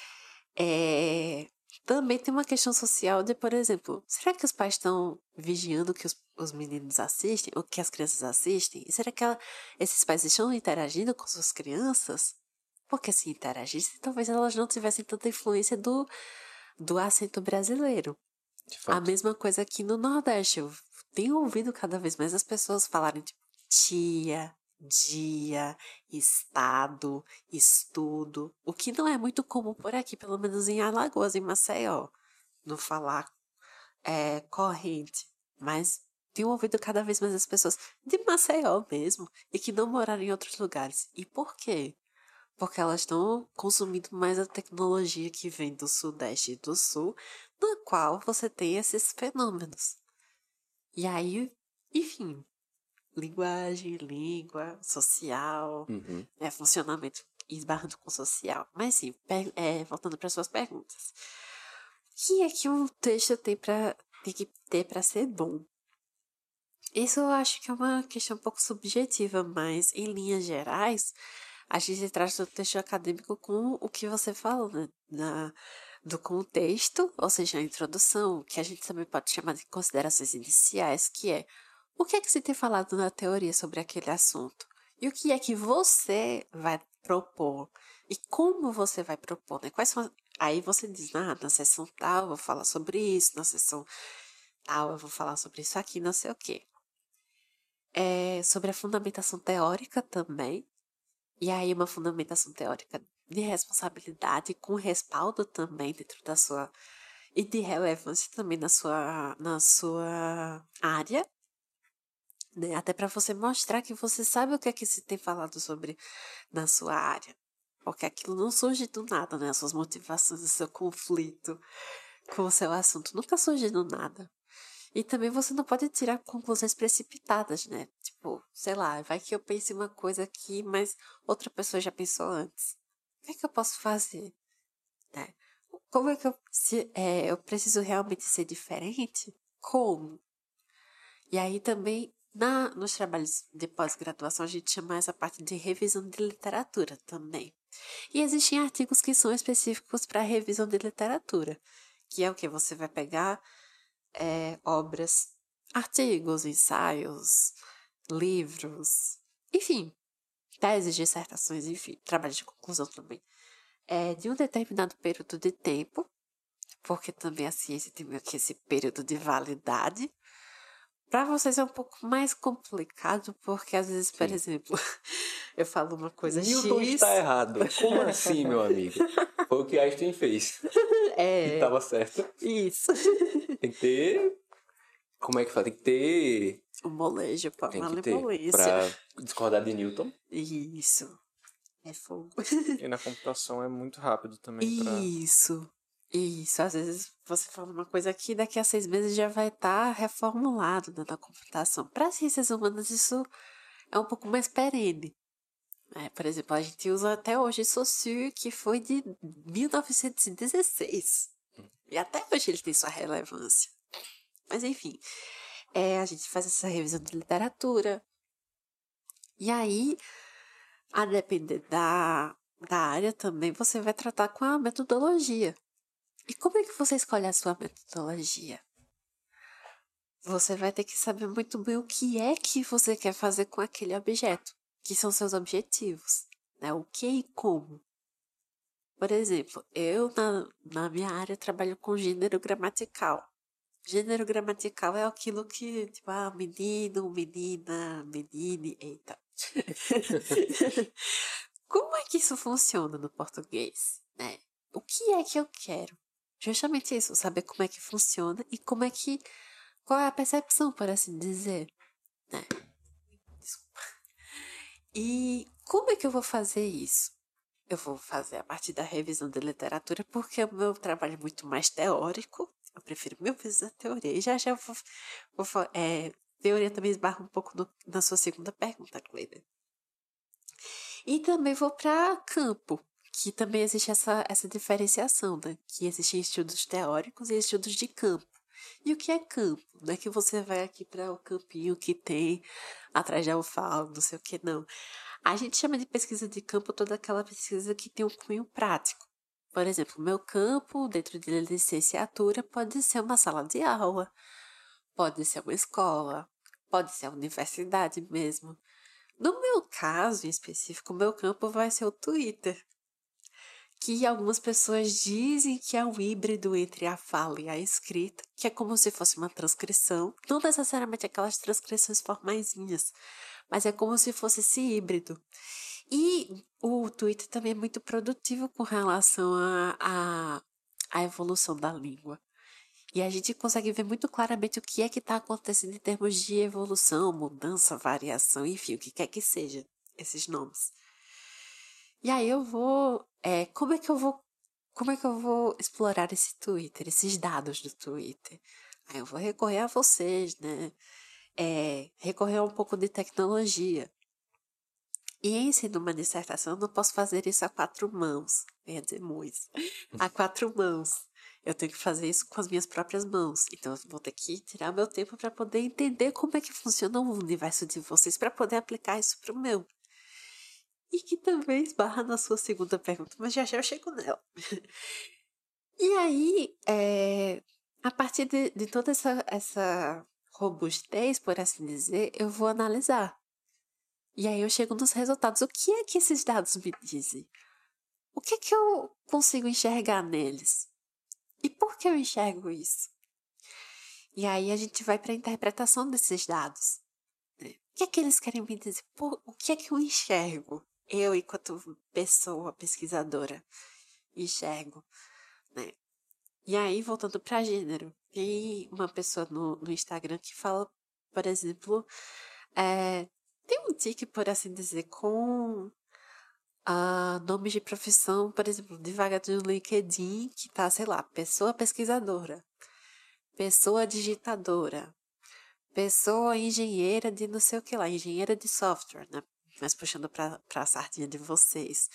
Também tem uma questão social de, por exemplo, será que os pais estão vigiando o que os meninos assistem, o que as crianças assistem? E será que esses pais estão interagindo com suas crianças? Porque se interagissem, talvez elas não tivessem tanta influência do acento brasileiro. De A fato. mesma coisa aqui no Nordeste. Eu tenho ouvido cada vez mais as pessoas falarem tipo tia, dia, estado, estudo. O que não é muito comum por aqui, pelo menos em Alagoas, em Maceió. Não falar corrente. Mas tenho ouvido cada vez mais as pessoas de Maceió mesmo e que não moraram em outros lugares. E por quê? Porque elas estão consumindo mais a tecnologia que vem do Sudeste e do Sul, na qual você tem esses fenômenos. E aí, enfim, linguagem, língua, social, Uhum. funcionamento esbarrando com social. Mas sim, voltando para suas perguntas. O que é que um texto tem que ter para ser bom? Isso eu acho que é uma questão um pouco subjetiva, mas em linhas gerais, a gente traz o texto acadêmico com o que você falou, né? Do contexto, ou seja, a introdução, que a gente também pode chamar de considerações iniciais, que é o que é que se tem falado na teoria sobre aquele assunto? E o que é que você vai propor? E como você vai propor, né? Quais são... Aí você diz, na sessão tal eu vou falar sobre isso, na sessão tal eu vou falar sobre isso aqui, não sei o quê. Sobre a fundamentação teórica também. E aí uma fundamentação teórica de responsabilidade com respaldo também dentro da sua... E de relevância também na sua área. Né? Até para você mostrar que você sabe o que é que se tem falado sobre na sua área. Porque aquilo não surge do nada, né? As suas motivações, o seu conflito com o seu assunto nunca surge do nada. E também você não pode tirar conclusões precipitadas, né? Tipo, sei lá, vai que eu pense uma coisa aqui, mas outra pessoa já pensou antes. O que é que eu posso fazer? Né? Como é que eu preciso realmente ser diferente? Como? E aí também, nos trabalhos de pós-graduação, a gente chama essa parte de revisão de literatura também. E existem artigos que são específicos para revisão de literatura, que é o que você vai pegar obras, artigos, ensaios, livros, enfim, teses, dissertações, enfim, trabalho de conclusão também, de um determinado período de tempo, porque também a ciência tem meio que esse período de validade. Para vocês é um pouco mais complicado, porque às vezes, por exemplo, eu falo uma coisa Newton X... está errado. Como assim, meu amigo? Foi o que Einstein fez. E tava certo. Isso. Tem que ter... Como é que fala? Tem que ter... O molejo, pô, Tem uma que ter. malemolência. Pra discordar de Newton. Isso. É fogo. E na computação é muito rápido também Isso. Às vezes você fala uma coisa aqui, daqui a 6 meses já vai estar reformulado, né, na computação. Para ciências humanas, isso é um pouco mais perene. Por exemplo, a gente usa até hoje Saussure, que foi de 1916. E até hoje ele tem sua relevância. Mas enfim, a gente faz essa revisão de literatura. E aí, a depender da área também, você vai tratar com a metodologia. E como é que você escolhe a sua metodologia? Você vai ter que saber muito bem o que é que você quer fazer com aquele objeto, que são seus objetivos, né? O que e como. Por exemplo, eu na minha área trabalho com gênero gramatical. Gênero gramatical é aquilo que, tipo, menino, menina, menine, eita. Como é que isso funciona no português, né? O que é que eu quero? Justamente isso, saber como é que funciona e qual é a percepção, por assim dizer, né? Desculpa. E como é que eu vou fazer isso? Eu vou fazer a partir da revisão de literatura, porque o meu trabalho é muito mais teórico. Eu prefiro mil vezes a teoria. E já eu vou teoria também esbarra um pouco na sua segunda pergunta, Cleide. E também vou para campo, que também existe essa diferenciação, né? Que existem estudos teóricos e estudos de campo. E o que é campo? Não é que você vai aqui para o campinho que tem atrás de alfalfa, não sei o que, não. A gente chama de pesquisa de campo toda aquela pesquisa que tem um cunho prático. Por exemplo, meu campo, dentro de licenciatura, pode ser uma sala de aula, pode ser uma escola, pode ser a universidade mesmo. No meu caso em específico, o meu campo vai ser o Twitter, que algumas pessoas dizem que é um híbrido entre a fala e a escrita, que é como se fosse uma transcrição, não necessariamente aquelas transcrições formaisinhas, mas é como se fosse esse híbrido. E o Twitter também é muito produtivo com relação à evolução da língua. E a gente consegue ver muito claramente o que é que está acontecendo em termos de evolução, mudança, variação, enfim, o que quer que seja, esses nomes. E aí eu vou, como é que eu vou explorar esse Twitter, esses dados do Twitter? Aí eu vou recorrer a vocês, né? Recorrer a um pouco de tecnologia. E em sendo uma dissertação, eu não posso fazer isso a 4 mãos. Eu ia dizer mãos. A 4 mãos. Eu tenho que fazer isso com as minhas próprias mãos. Então, eu vou ter que tirar meu tempo para poder entender como é que funciona o universo de vocês, para poder aplicar isso para o meu. E que também esbarra na sua segunda pergunta, mas já eu chego nela. E aí, a partir de toda essa robustez, por assim dizer, eu vou analisar. E aí eu chego nos resultados. O que é que esses dados me dizem? O que é que eu consigo enxergar neles? E por que eu enxergo isso? E aí a gente vai para a interpretação desses dados. Né? O que é que eles querem me dizer? O que é que eu enxergo? Eu, enquanto pessoa pesquisadora, enxergo. Né? E aí, voltando para gênero, tem uma pessoa no Instagram que fala, por exemplo, tem um tique, por assim dizer, com nomes de profissão, por exemplo, de vaga do LinkedIn, que tá, sei lá, pessoa pesquisadora, pessoa digitadora, pessoa engenheira de não sei o que lá, engenheira de software, né? Mas puxando pra a sardinha de vocês.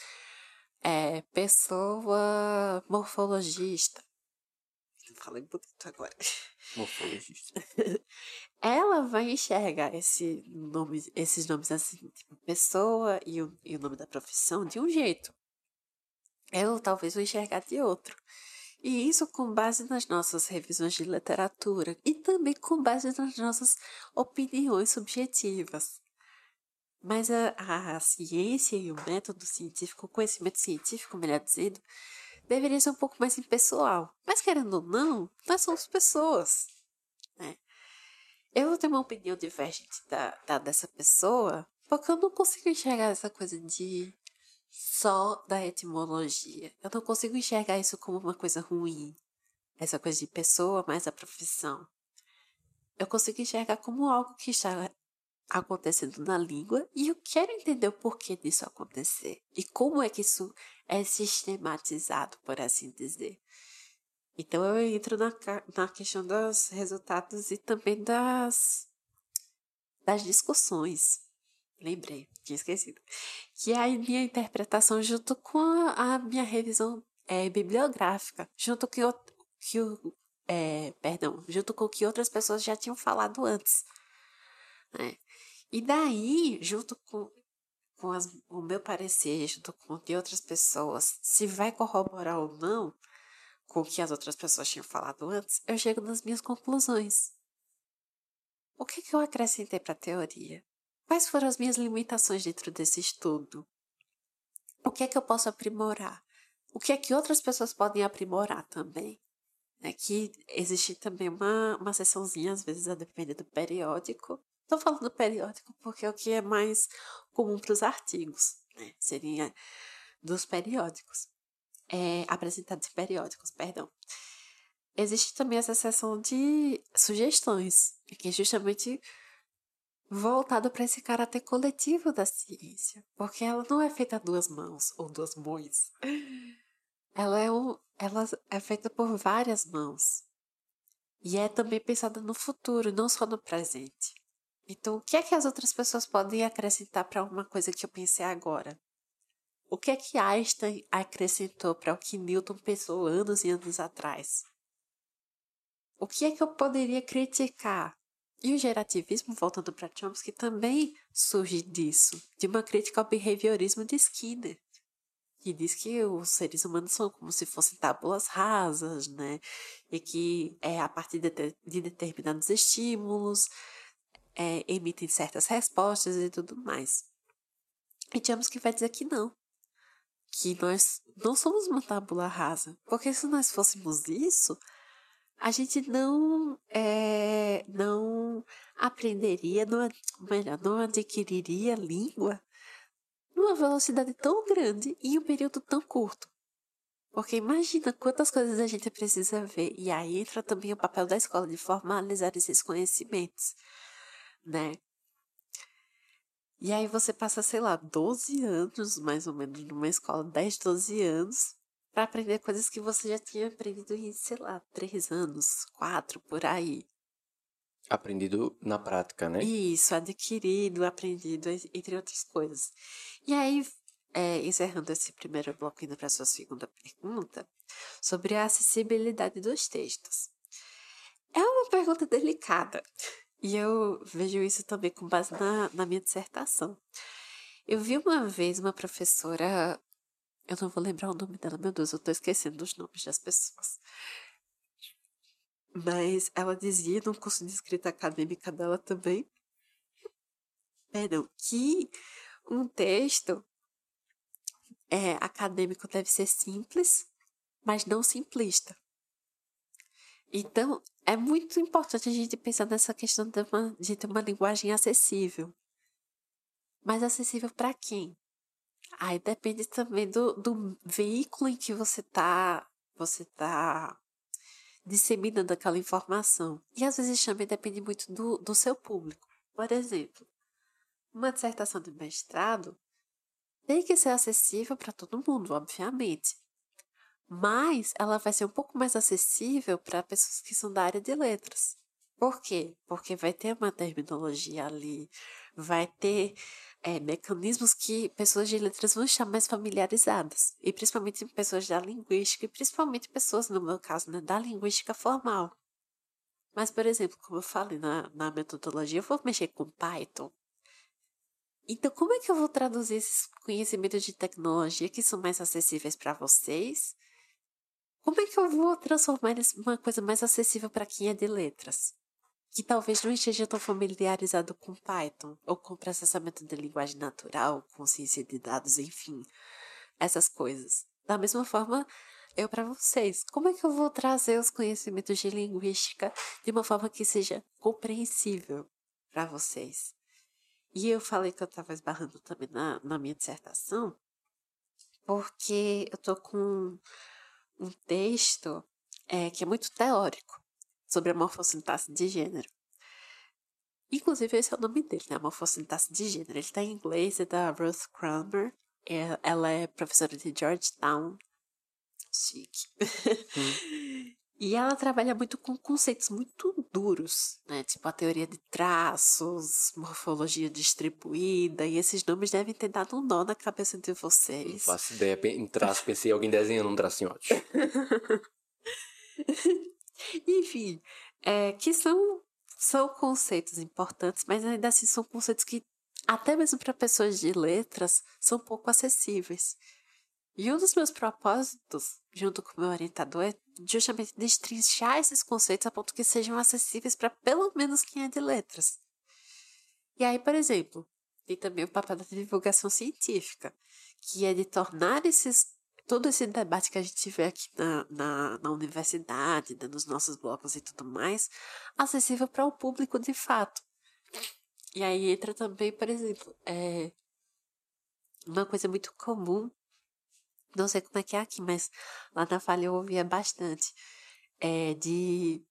Pessoa morfologista. Falei bonito agora. Morfologista. Ela vai enxergar esses nomes assim, tipo, pessoa e o nome da profissão de um jeito. Eu talvez vou enxergar de outro. E isso com base nas nossas revisões de literatura e também com base nas nossas opiniões subjetivas. Mas a ciência e o método científico, o conhecimento científico, melhor dizendo, deveria ser um pouco mais impessoal. Mas querendo ou não, nós somos pessoas. Né? Eu tenho uma opinião divergente dessa pessoa, porque eu não consigo enxergar essa coisa de só da etimologia. Eu não consigo enxergar isso como uma coisa ruim. Essa coisa de pessoa mais a profissão. Eu consigo enxergar como algo que está acontecendo na língua e eu quero entender o porquê disso acontecer. E como é que isso é sistematizado, por assim dizer. Então eu entro na questão dos resultados e também das discussões. Lembrei, tinha esquecido. Que é a minha interpretação junto com a minha revisão bibliográfica, junto junto com o que outras pessoas já tinham falado antes. Né? E daí, junto com o meu parecer, junto com o de outras pessoas, se vai corroborar ou não com o que as outras pessoas tinham falado antes, eu chego nas minhas conclusões. O que eu acrescentei para a teoria? Quais foram as minhas limitações dentro desse estudo? O que é que eu posso aprimorar? O que é que outras pessoas podem aprimorar também? Que existe também uma seçãozinha, às vezes a depender do periódico. Estou falando periódico porque é o que é mais comum para os artigos, né? Seria dos periódicos. Apresentados em periódicos, perdão. Existe também essa seção de sugestões, que é justamente voltado para esse caráter coletivo da ciência, porque ela não é feita a 2 mãos ou 2 mãos. Ela é feita por várias mãos. E é também pensada no futuro, não só no presente. Então, o que é que as outras pessoas podem acrescentar para uma coisa que eu pensei agora? O que é que Einstein acrescentou para o que Newton pensou anos e anos atrás? O que é que eu poderia criticar? E o gerativismo, voltando para Chomsky, também surge disso, de uma crítica ao behaviorismo de Skinner, que diz que os seres humanos são como se fossem tábuas rasas, né? E que a partir de determinados estímulos emitem certas respostas e tudo mais. E Chomsky vai dizer que não, que nós não somos uma tábula rasa, porque se nós fôssemos isso, a gente não aprenderia, não adquiriria língua numa velocidade tão grande em um período tão curto. Porque imagina quantas coisas a gente precisa ver. E aí entra também o papel da escola de formalizar esses conhecimentos, né? E aí você passa, sei lá, 12 anos, mais ou menos, numa escola, 10, 12 anos, para aprender coisas que você já tinha aprendido em, sei lá, 3 anos, 4, por aí. Aprendido na prática, né? Isso, adquirido, aprendido, entre outras coisas. E aí, encerrando esse primeiro bloco, indo para a sua segunda pergunta, sobre a acessibilidade dos textos. É uma pergunta delicada, e eu vejo isso também com base na minha dissertação. Eu vi uma vez uma professora, eu não vou lembrar o nome dela, meu Deus, eu tô esquecendo dos nomes das pessoas. Mas ela dizia num curso de escrita acadêmica dela também, que um texto acadêmico deve ser simples, mas não simplista. Então, é muito importante a gente pensar nessa questão de ter uma linguagem acessível. Mas acessível para quem? Aí depende também do veículo em que você tá disseminando aquela informação. E às vezes também depende muito do seu público. Por exemplo, uma dissertação de mestrado tem que ser acessível para todo mundo, obviamente. Mas ela vai ser um pouco mais acessível para pessoas que são da área de letras. Por quê? Porque vai ter uma terminologia ali, vai ter mecanismos que pessoas de letras vão estar mais familiarizadas. E principalmente pessoas da linguística, e principalmente pessoas, no meu caso, né, da linguística formal. Mas, por exemplo, como eu falei na metodologia, eu vou mexer com Python. Então, como é que eu vou traduzir esses conhecimentos de tecnologia que são mais acessíveis para vocês? Como é que eu vou transformar eles numa coisa mais acessível para quem é de letras? Que talvez não esteja tão familiarizado com Python, ou com processamento de linguagem natural, com ciência de dados, enfim, essas coisas. Da mesma forma, eu para vocês, como é que eu vou trazer os conhecimentos de linguística de uma forma que seja compreensível para vocês? E eu falei que eu estava esbarrando também na minha dissertação, porque eu tô com um texto que é muito teórico sobre a morfossintaxe de gênero. Inclusive, esse é o nome dele, né? A morfossintaxe de gênero. Ele está em inglês, é da Ruth Kramer. Ela é professora de Georgetown. Chique. E ela trabalha muito com conceitos muito duros, né? Tipo a teoria de traços, morfologia distribuída, e esses nomes devem ter dado um nó na cabeça de vocês. Não faço ideia. Em traço, pensei em alguém desenhando um tracinhote. Enfim, que são conceitos importantes, mas ainda assim são conceitos que, até mesmo para pessoas de letras, são pouco acessíveis. E um dos meus propósitos, junto com o meu orientador, é justamente destrinchar esses conceitos a ponto que sejam acessíveis para pelo menos quem é de letras. E aí, por exemplo, tem também o papel da divulgação científica, que é de tornar todo esse debate que a gente vê aqui na universidade, nos nossos blocos e tudo mais, acessível para o público de fato. E aí entra também, por exemplo, uma coisa muito comum, não sei como é que é aqui, mas lá na Falha eu ouvia bastante, de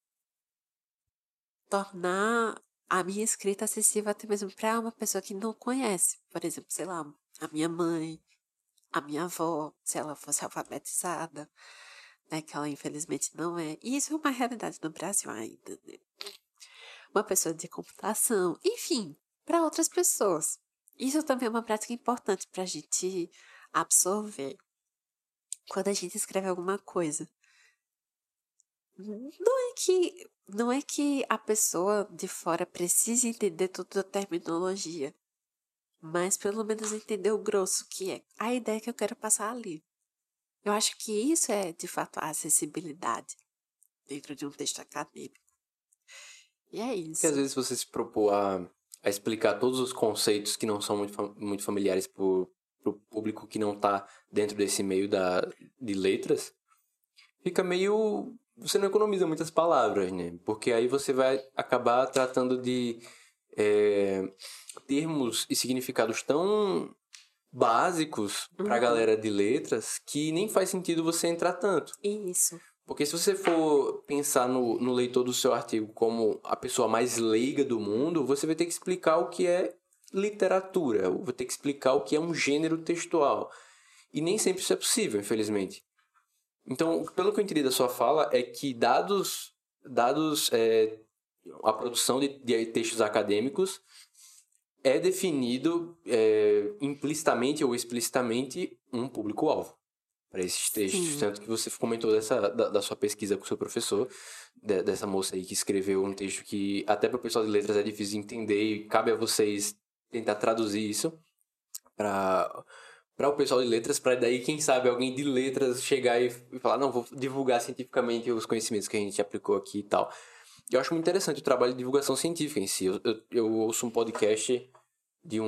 tornar a minha escrita acessível até mesmo para uma pessoa que não conhece. Por exemplo, sei lá, a minha mãe, a minha avó, se ela fosse alfabetizada, né, que ela infelizmente não é. E isso é uma realidade no Brasil ainda, né? Uma pessoa de computação, enfim, para outras pessoas. Isso também é uma prática importante para a gente absorver. Quando a gente escreve alguma coisa, não é que a pessoa de fora precise entender toda a terminologia, mas pelo menos entender o grosso que é a ideia que eu quero passar ali. Eu acho que isso é, de fato, a acessibilidade dentro de um texto acadêmico. E é isso. Porque às vezes você se propor a explicar todos os conceitos que não são muito familiares pro público que não tá dentro desse meio de letras, fica meio... Você não economiza muitas palavras, né? Porque aí você vai acabar tratando de termos e significados tão básicos pra galera de letras que nem faz sentido você entrar tanto. Isso. Porque se você for pensar no leitor do seu artigo como a pessoa mais leiga do mundo, você vai ter que explicar o que é literatura, vai ter que explicar o que é um gênero textual. E nem sempre isso é possível, infelizmente. Então, pelo que eu entendi da sua fala, é que dados a produção de textos acadêmicos é definido implicitamente ou explicitamente um público-alvo para esses textos. Sim. Tanto que você comentou da sua pesquisa com o seu professor, dessa moça aí que escreveu um texto que até para o pessoal de letras é difícil de entender e cabe a vocês tentar traduzir isso para o pessoal de letras, para daí, quem sabe, alguém de letras chegar e falar, não, vou divulgar cientificamente os conhecimentos que a gente aplicou aqui e tal. Eu acho muito interessante o trabalho de divulgação científica em si. Eu ouço um podcast de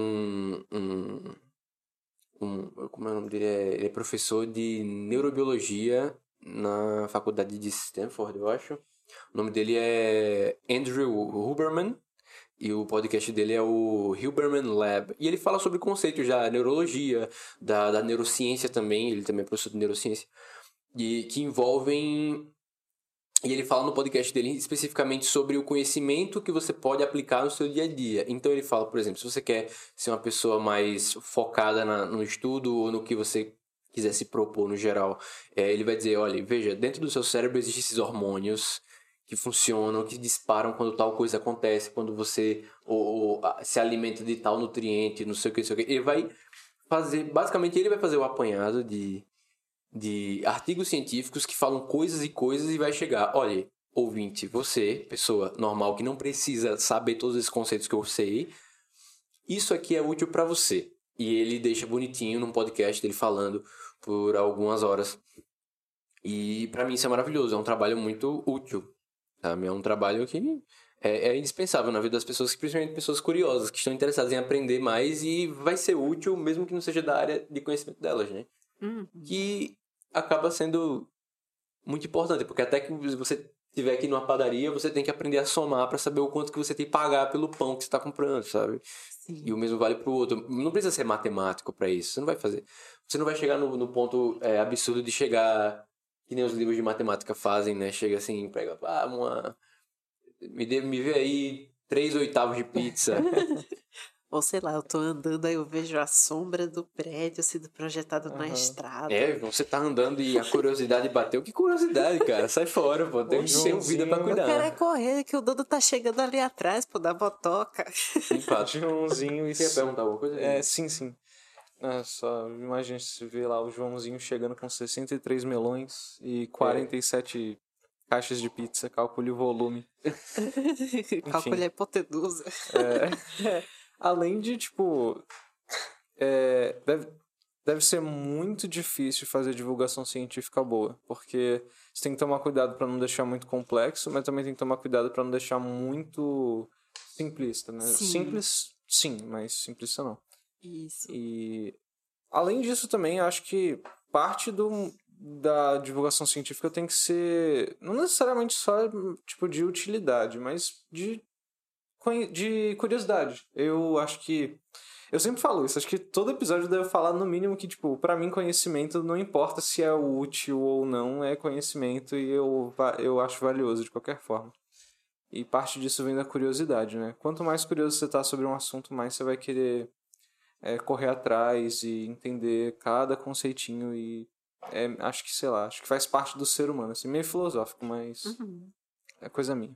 como é o nome dele? Ele é professor de neurobiologia na faculdade de Stanford, eu acho. O nome dele é Andrew Huberman. E o podcast dele é o Huberman Lab. E ele fala sobre conceitos da neurologia, da neurociência também. Ele também é professor de neurociência. E que envolvem... E ele fala no podcast dele especificamente sobre o conhecimento que você pode aplicar no seu dia a dia. Então ele fala, por exemplo, se você quer ser uma pessoa mais focada no estudo ou no que você quiser se propor no geral, ele vai dizer, olha, veja, dentro do seu cérebro existem esses hormônios que funcionam, que disparam quando tal coisa acontece, quando você se alimenta de tal nutriente, não sei o que, não sei o que. Ele vai fazer, basicamente ele vai fazer o apanhado de artigos científicos que falam coisas e coisas e vai chegar, olha, ouvinte, você, pessoa normal que não precisa saber todos esses conceitos que eu sei, isso aqui é útil pra você. E ele deixa bonitinho num podcast dele falando por algumas horas. E pra mim isso é maravilhoso, é um trabalho muito útil, sabe? É um trabalho que é indispensável na vida das pessoas, principalmente pessoas curiosas, que estão interessadas em aprender mais e vai ser útil mesmo que não seja da área de conhecimento delas, né? Que acaba sendo muito importante, porque até que você estiver aqui numa padaria, você tem que aprender a somar para saber o quanto que você tem que pagar pelo pão que você está comprando, sabe? Sim. E o mesmo vale para o outro. Não precisa ser matemático para isso, você não vai fazer. Você não vai chegar no ponto absurdo de chegar, que nem os livros de matemática fazem, né? Chega assim, pega, me vê aí 3/8 de pizza. Ou sei lá, eu tô andando, aí eu vejo a sombra do prédio sendo projetado na estrada. Você tá andando e a curiosidade bateu. Que curiosidade, cara? Sai fora, pô. Tem vida pra Eu quero é cuidar. correr, que o dono tá chegando ali atrás, pô, da motoca. De fato. Joãozinho e... Você ia perguntar alguma coisa? Sim. Só imagina se vê lá o Joãozinho chegando com 63 melões e 47 caixas de pizza, calcule o volume. Calcule a hipotenusa. Além de, tipo, deve ser muito difícil fazer divulgação científica boa, porque você tem que tomar cuidado para não deixar muito complexo, mas também tem que tomar cuidado para não deixar muito simplista, né? Sim. Simples, sim, mas simplista não. Isso. E além disso também, acho que parte da divulgação científica tem que ser não necessariamente só tipo de utilidade, mas de curiosidade. Eu acho que eu sempre falo isso, acho que todo episódio deve falar no mínimo que, tipo, pra mim conhecimento não importa se é útil ou não, é conhecimento e eu acho valioso de qualquer forma. E parte disso vem da curiosidade, né? Quanto mais curioso você tá sobre um assunto, mais você vai querer correr atrás e entender cada conceitinho e acho que, sei lá, acho que faz parte do ser humano, assim, meio filosófico, mas é coisa minha.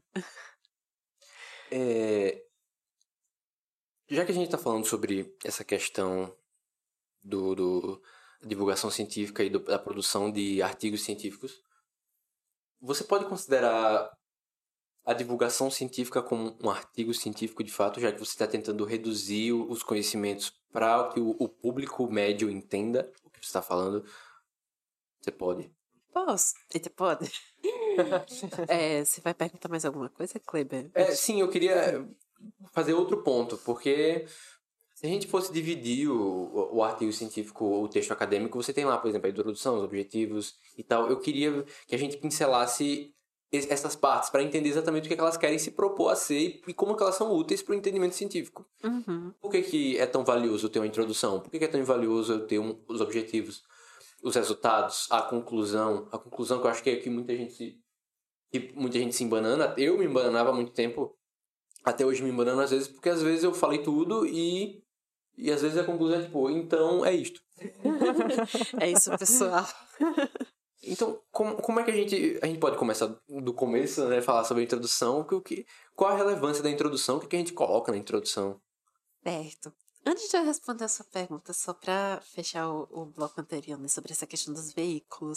Já que a gente tá falando sobre essa questão divulgação científica e da produção de artigos científicos, você pode considerar a divulgação científica como um artigo científico de fato, já que você está tentando reduzir os conhecimentos para que o público médio entenda o que você está falando? Você pode. Posso? Eita, pode? Você vai perguntar mais alguma coisa, Kleber? Sim, eu queria fazer outro ponto, porque se a gente fosse dividir o artigo científico, o texto acadêmico, você tem lá, por exemplo, a introdução, os objetivos e tal. Eu queria que a gente pincelasse essas partes para entender exatamente o que elas querem se propor a ser e como que elas são úteis para o entendimento científico. Uhum. Por que é tão valioso eu ter uma introdução? Por que é tão valioso eu ter os objetivos, os resultados, a conclusão? A conclusão que eu acho que é que muita gente se embanana. Eu me embananava há muito tempo. Até hoje me embanano às vezes, porque às vezes eu falei tudo e às vezes a conclusão é tipo, então é isto. É isso, pessoal. Então, como é que a gente pode começar do começo, né? Falar sobre a introdução, qual a relevância da introdução, o que a gente coloca na introdução? Certo. Antes de eu responder a sua pergunta, só para fechar o bloco anterior, né, sobre essa questão dos veículos,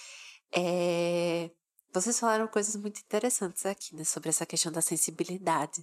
vocês falaram coisas muito interessantes aqui, né, sobre essa questão da sensibilidade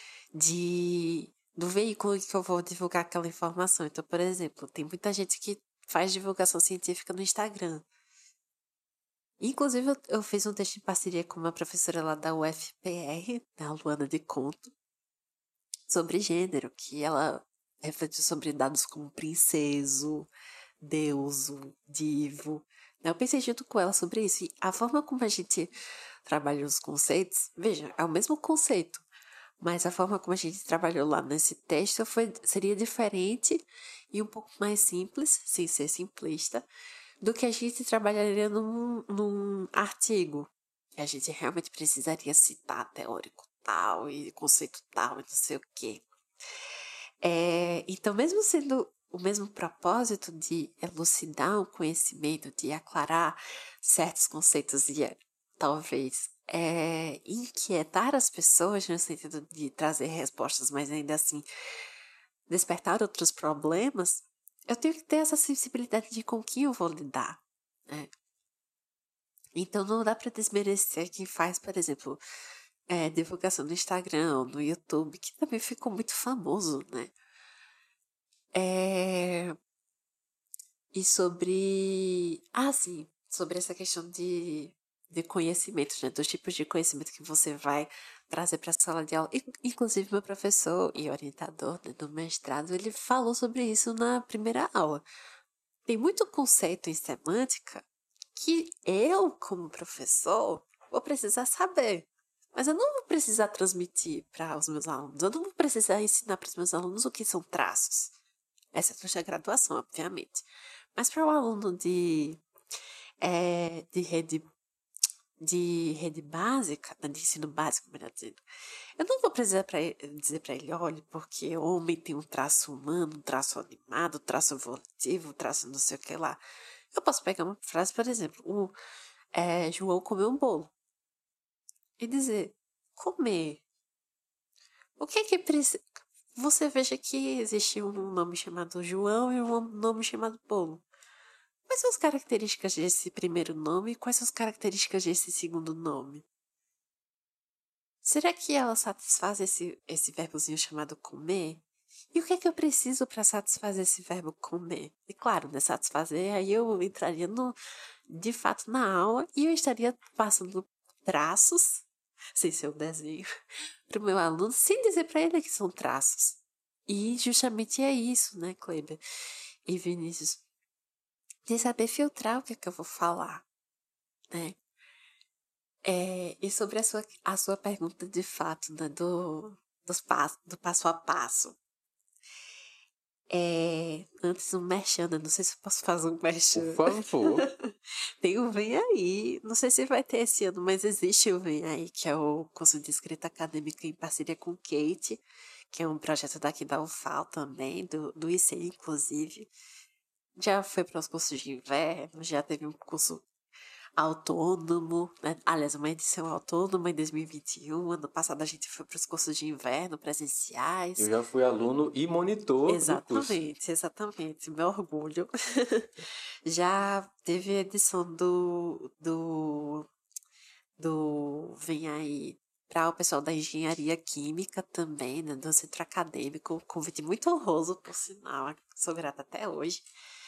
do veículo que eu vou divulgar aquela informação. Então, por exemplo, tem muita gente que faz divulgação científica no Instagram. Inclusive, eu fiz um texto em parceria com uma professora lá da UFPR, a Luana de Conto, sobre gênero, que ela refletiu sobre dados como princeso, deuso, divo. Eu pensei junto com ela sobre isso. E a forma como a gente trabalha os conceitos, veja, é o mesmo conceito, mas a forma como a gente trabalhou lá nesse texto seria diferente e um pouco mais simples, sem ser simplista, do que a gente trabalharia num artigo. Que a gente realmente precisaria citar teórico tal e conceito tal e não sei o quê. Então, mesmo sendo o mesmo propósito de elucidar o conhecimento, de aclarar certos conceitos e talvez inquietar as pessoas no sentido de trazer respostas, mas ainda assim despertar outros problemas, eu tenho que ter essa sensibilidade de com quem eu vou lidar, né? Então não dá para desmerecer quem faz, por exemplo, divulgação no Instagram, no YouTube, que também ficou muito famoso, né? E sobre... sim, sobre essa questão de conhecimento, né? Dos tipos de conhecimento que você vai trazer para a sala de aula. Inclusive, meu professor e orientador, né, do mestrado, ele falou sobre isso na primeira aula. Tem muito conceito em semântica que eu, como professor, vou precisar saber. Mas eu não vou precisar transmitir para os meus alunos. Eu não vou precisar ensinar para os meus alunos o que são traços. Essa é a graduação, obviamente. Mas para o aluno de rede básica, de ensino básico, melhor dizendo, eu não vou precisar dizer para ele, olha, porque homem tem um traço humano, um traço animado, um traço volitivo, um traço não sei o que lá. Eu posso pegar uma frase, por exemplo, João comeu um bolo. E dizer, comer. O que é que precisa... Você veja que existe um nome chamado João e um nome chamado bolo. Quais são as características desse primeiro nome e quais são as características desse segundo nome? Será que ela satisfaz esse verbozinho chamado comer? E o que é que eu preciso para satisfazer esse verbo comer? E claro, né, satisfazer, aí eu entraria de fato na aula e eu estaria passando traços, sem ser um desenho, para o meu aluno, sem dizer para ele que são traços. E justamente é isso, né, Kleber e Vinícius? De saber filtrar o que é que eu vou falar, né? E sobre a sua pergunta de fato, né, do passo a passo. Antes um merchan, né? Não sei se eu posso fazer um merchan. Por favor. Tem o Vem Aí, não sei se vai ter esse ano, mas existe o Vem Aí, que é o curso de escrita acadêmica em parceria com Kate, que é um projeto daqui da UFAL também, do IC, inclusive. Já foi para os cursos de inverno, já teve um curso autônomo, né? Aliás, uma edição autônoma em 2021. Ano passado a gente foi para os cursos de inverno presenciais. Eu já fui aluno e monitor do curso. Exatamente, meu orgulho. Já teve edição do Vem Aí para o pessoal da engenharia química também, né, do centro acadêmico, convite muito honroso, por sinal, sou grata até hoje.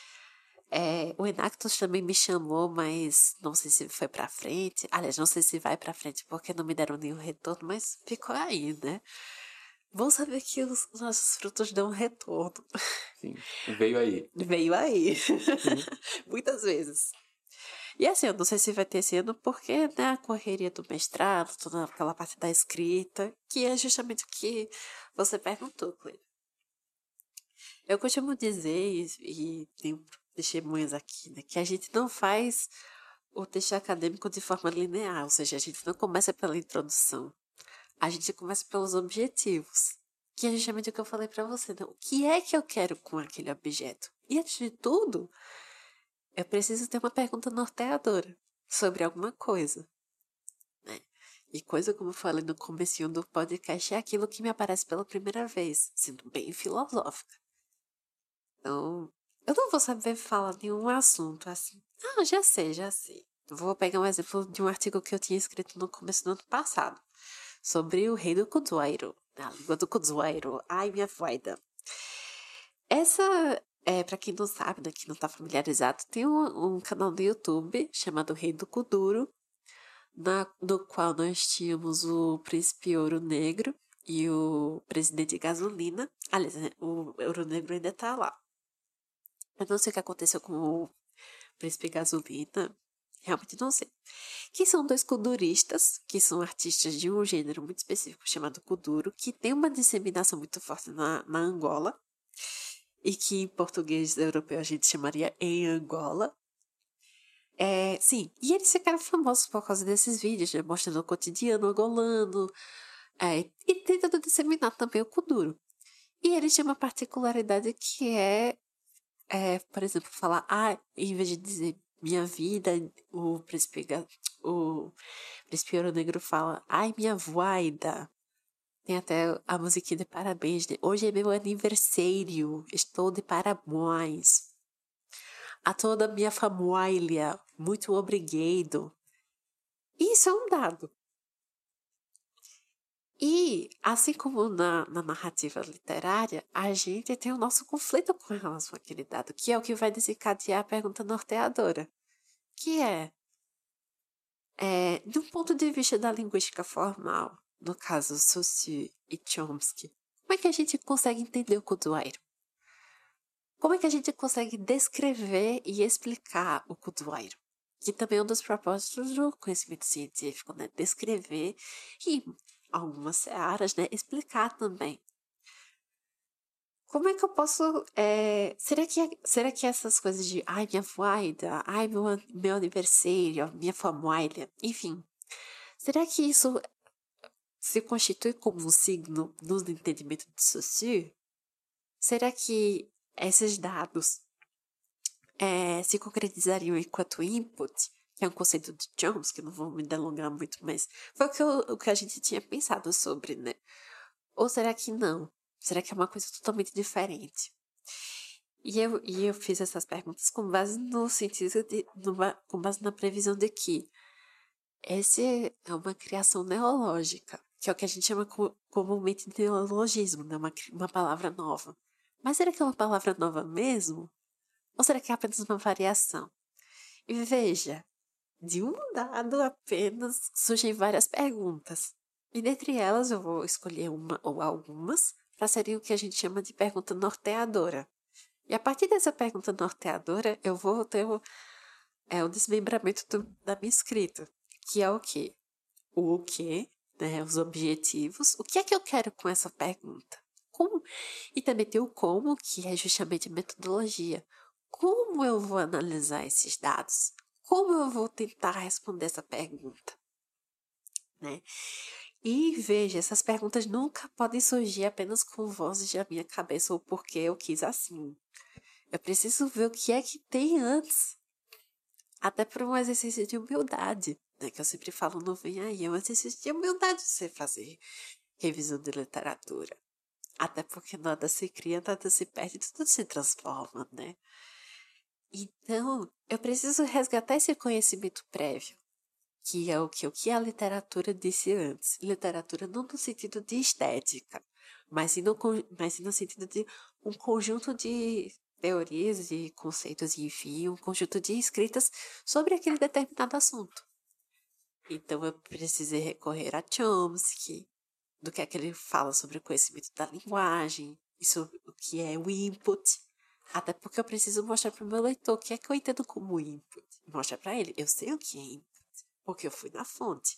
O Enactus também me chamou, mas não sei se foi pra frente. Aliás, não sei se vai pra frente porque não me deram nenhum retorno, mas ficou aí, né? Bom saber que os nossos frutos dão retorno. Sim, veio aí. Veio aí. Muitas vezes. E assim, eu não sei se vai ter esse ano porque, né, a correria do mestrado, toda aquela parte da escrita, que é justamente o que você perguntou, Cleide. Eu costumo dizer, e tenho testemunhas aqui, né, que a gente não faz o texto acadêmico de forma linear, ou seja, a gente não começa pela introdução, a gente começa pelos objetivos, que é justamente o que eu falei para você, né? O que é que eu quero com aquele objeto? E antes de tudo, eu preciso ter uma pergunta norteadora sobre alguma coisa, né? E coisa, como eu falei no comecinho do podcast, é aquilo que me aparece pela primeira vez, sendo bem filosófica. Então, eu não vou saber falar de um assunto assim. Ah, já sei. Vou pegar um exemplo de um artigo que eu tinha escrito no começo do ano passado, sobre o rei do Kuduairo, a língua do Kuduairo. Ai, minha voida. Essa, pra quem não sabe, né, que não tá familiarizado, tem um canal do YouTube chamado Rei do Kuduro, do qual nós tínhamos o Príncipe Ouro Negro e o Presidente Gasolina. Aliás, né, o Ouro Negro ainda tá lá. Eu não sei o que aconteceu com o Príncipe Gasolina. Realmente não sei. Que são dois kuduristas, que são artistas de um gênero muito específico chamado kuduro, que tem uma disseminação muito forte na Angola. E que em português europeu a gente chamaria em Angola. Sim, e eles ficaram famosos por causa desses vídeos, né? Mostrando o cotidiano angolano. E tentando disseminar também o kuduro. E eles têm uma particularidade que por exemplo, falar, em vez de dizer minha vida, o príncipe Ouro Negro fala, ai, minha voida. Tem até a musiquinha de parabéns, né? Hoje é meu aniversário, estou de parabéns. A toda a minha família, muito obrigado. Isso é um dado. E, assim como na narrativa literária, a gente tem o nosso conflito com relação àquele dado, que é o que vai desencadear a pergunta norteadora, que de um ponto de vista da linguística formal, no caso Saussure e Chomsky, como é que a gente consegue entender o Kuduairo? Como é que a gente consegue descrever e explicar o Kuduairo? Que também é um dos propósitos do conhecimento científico, né? Descrever e algumas searas, né? Explicar também. Como é que eu posso... será que essas coisas de ai, minha voida, ai, meu aniversário, minha família, enfim, será que isso se constitui como um signo no entendimento de Saussure? Será que esses dados se concretizariam enquanto input, que é um conceito de Chomsky, que não vou me delongar muito, mas foi o que a gente tinha pensado sobre, né? Ou será que não? Será que é uma coisa totalmente diferente? E eu fiz essas perguntas com base no sentido com base na previsão de que essa é uma criação neológica, que é o que a gente chama comumente de neologismo, né? Uma palavra nova. Mas será que é uma palavra nova mesmo? Ou será que é apenas uma variação? E veja, de um dado apenas surgem várias perguntas. E dentre elas eu vou escolher uma ou algumas para serem o que a gente chama de pergunta norteadora. E a partir dessa pergunta norteadora, eu vou ter o desmembramento da minha escrita, que é o quê? O quê, né? Os objetivos. O que é que eu quero com essa pergunta? Como? E também tem o como, que é justamente a metodologia. Como eu vou analisar esses dados? Como eu vou tentar responder essa pergunta? Né? E veja, essas perguntas nunca podem surgir apenas com vozes da minha cabeça ou porque eu quis assim. Eu preciso ver o que é que tem antes. Até por um exercício de humildade, né? Que eu sempre falo, não vem aí, é um exercício de humildade você fazer revisão de literatura. Até porque nada se cria, nada se perde, tudo se transforma, né? Então, eu preciso resgatar esse conhecimento prévio, que é o que a literatura disse antes. Literatura não no sentido de estética, mas sim no sentido de um conjunto de teorias e conceitos, enfim, um conjunto de escritas sobre aquele determinado assunto. Então, eu precisei recorrer a Chomsky, do que é que ele fala sobre o conhecimento da linguagem, e sobre o que é o input. Até porque eu preciso mostrar para o meu leitor o que é que eu entendo como input. Mostrar para ele, eu sei o que é input, porque eu fui na fonte.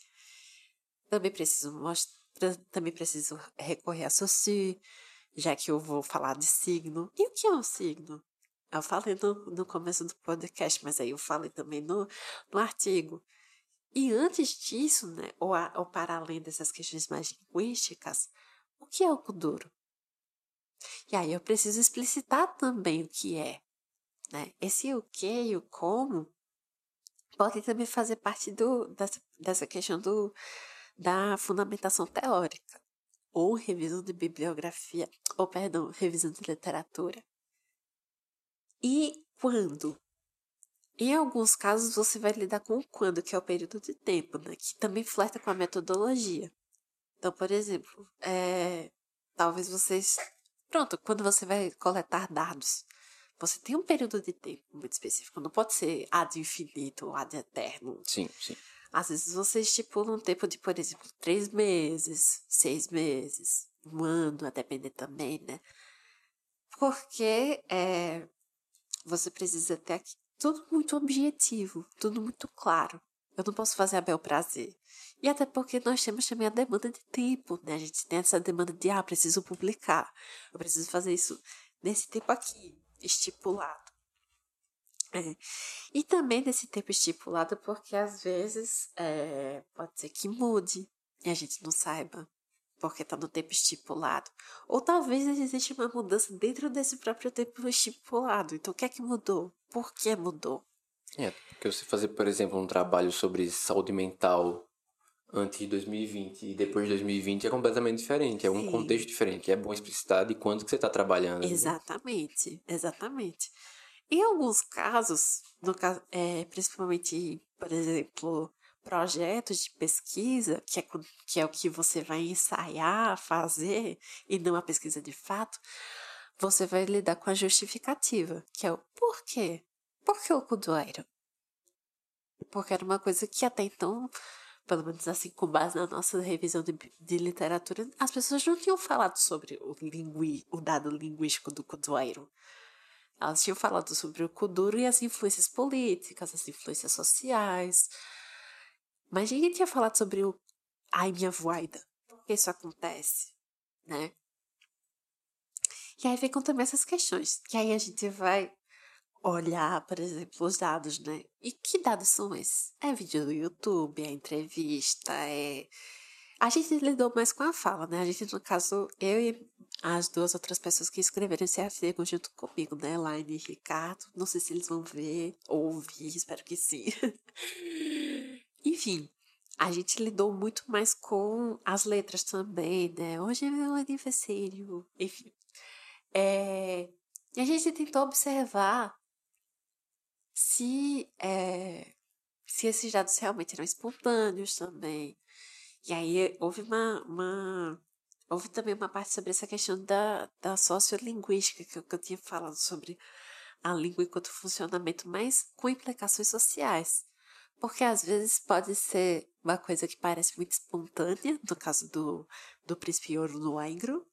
Também preciso recorrer a Saussure, já que eu vou falar de signo. E o que é um signo? Eu falei no começo do podcast, mas aí eu falei também no artigo. E antes disso, né, ou para além dessas questões mais linguísticas, o que é o Kuduro? E aí eu preciso explicitar também o que é, né? Esse o que e o como pode também fazer parte dessa questão da fundamentação teórica, ou revisão de bibliografia, ou perdão, revisão de literatura. E quando? Em alguns casos você vai lidar com o quando, que é o período de tempo, né? Que também flerta com a metodologia. Então, por exemplo, talvez vocês... Pronto, quando você vai coletar dados, você tem um período de tempo muito específico. Não pode ser ad infinito ou ad eterno. Sim, sim. Às vezes você estipula um tempo de, por exemplo, 3 meses, 6 meses, 1 ano, a depender também, né? Porque você precisa ter aqui tudo muito objetivo, tudo muito claro. Eu não posso fazer a bel prazer. E até porque nós temos também a demanda de tempo, né? A gente tem essa demanda de, preciso publicar. Eu preciso fazer isso nesse tempo aqui, estipulado. E também nesse tempo estipulado, porque às vezes pode ser que mude e a gente não saiba, porque está no tempo estipulado. Ou talvez exista uma mudança dentro desse próprio tempo estipulado. Então, o que é que mudou? Por que mudou? Porque você fazer, por exemplo, um trabalho sobre saúde mental antes de 2020 e depois de 2020 é completamente diferente, é um contexto diferente. É bom explicitar de quanto que você está trabalhando. Exatamente, exatamente. Em alguns casos, principalmente, por exemplo, projetos de pesquisa, que é o que você vai ensaiar, fazer, e não a pesquisa de fato, você vai lidar com a justificativa, que é o porquê. Por que o Kudoiro? Porque era uma coisa que até então, pelo menos assim, com base na nossa revisão de literatura, as pessoas não tinham falado sobre o dado linguístico do Kudoiro. Elas tinham falado sobre o Kuduro e as influências políticas, as influências sociais. Mas ninguém tinha falado sobre o ai, minha voida. Por que isso acontece? Né? E aí vem com também essas questões. Que aí a gente vai olhar, por exemplo, os dados, né? E que dados são esses? É vídeo do YouTube, é entrevista, A gente lidou mais com a fala, né? A gente, no caso, eu e as 2 outras pessoas que escreveram esse artigo junto comigo, né? Laine e Ricardo. Não sei se eles vão ver ou ouvir, espero que sim. Enfim, a gente lidou muito mais com as letras também, né? Hoje é meu aniversário, enfim. E a gente tentou observar se esses dados realmente eram espontâneos também. E aí houve também uma parte sobre essa questão da sociolinguística, que eu tinha falado sobre a língua enquanto funcionamento, mas com implicações sociais. Porque às vezes pode ser uma coisa que parece muito espontânea, no caso do príncipe ouro no Aingro,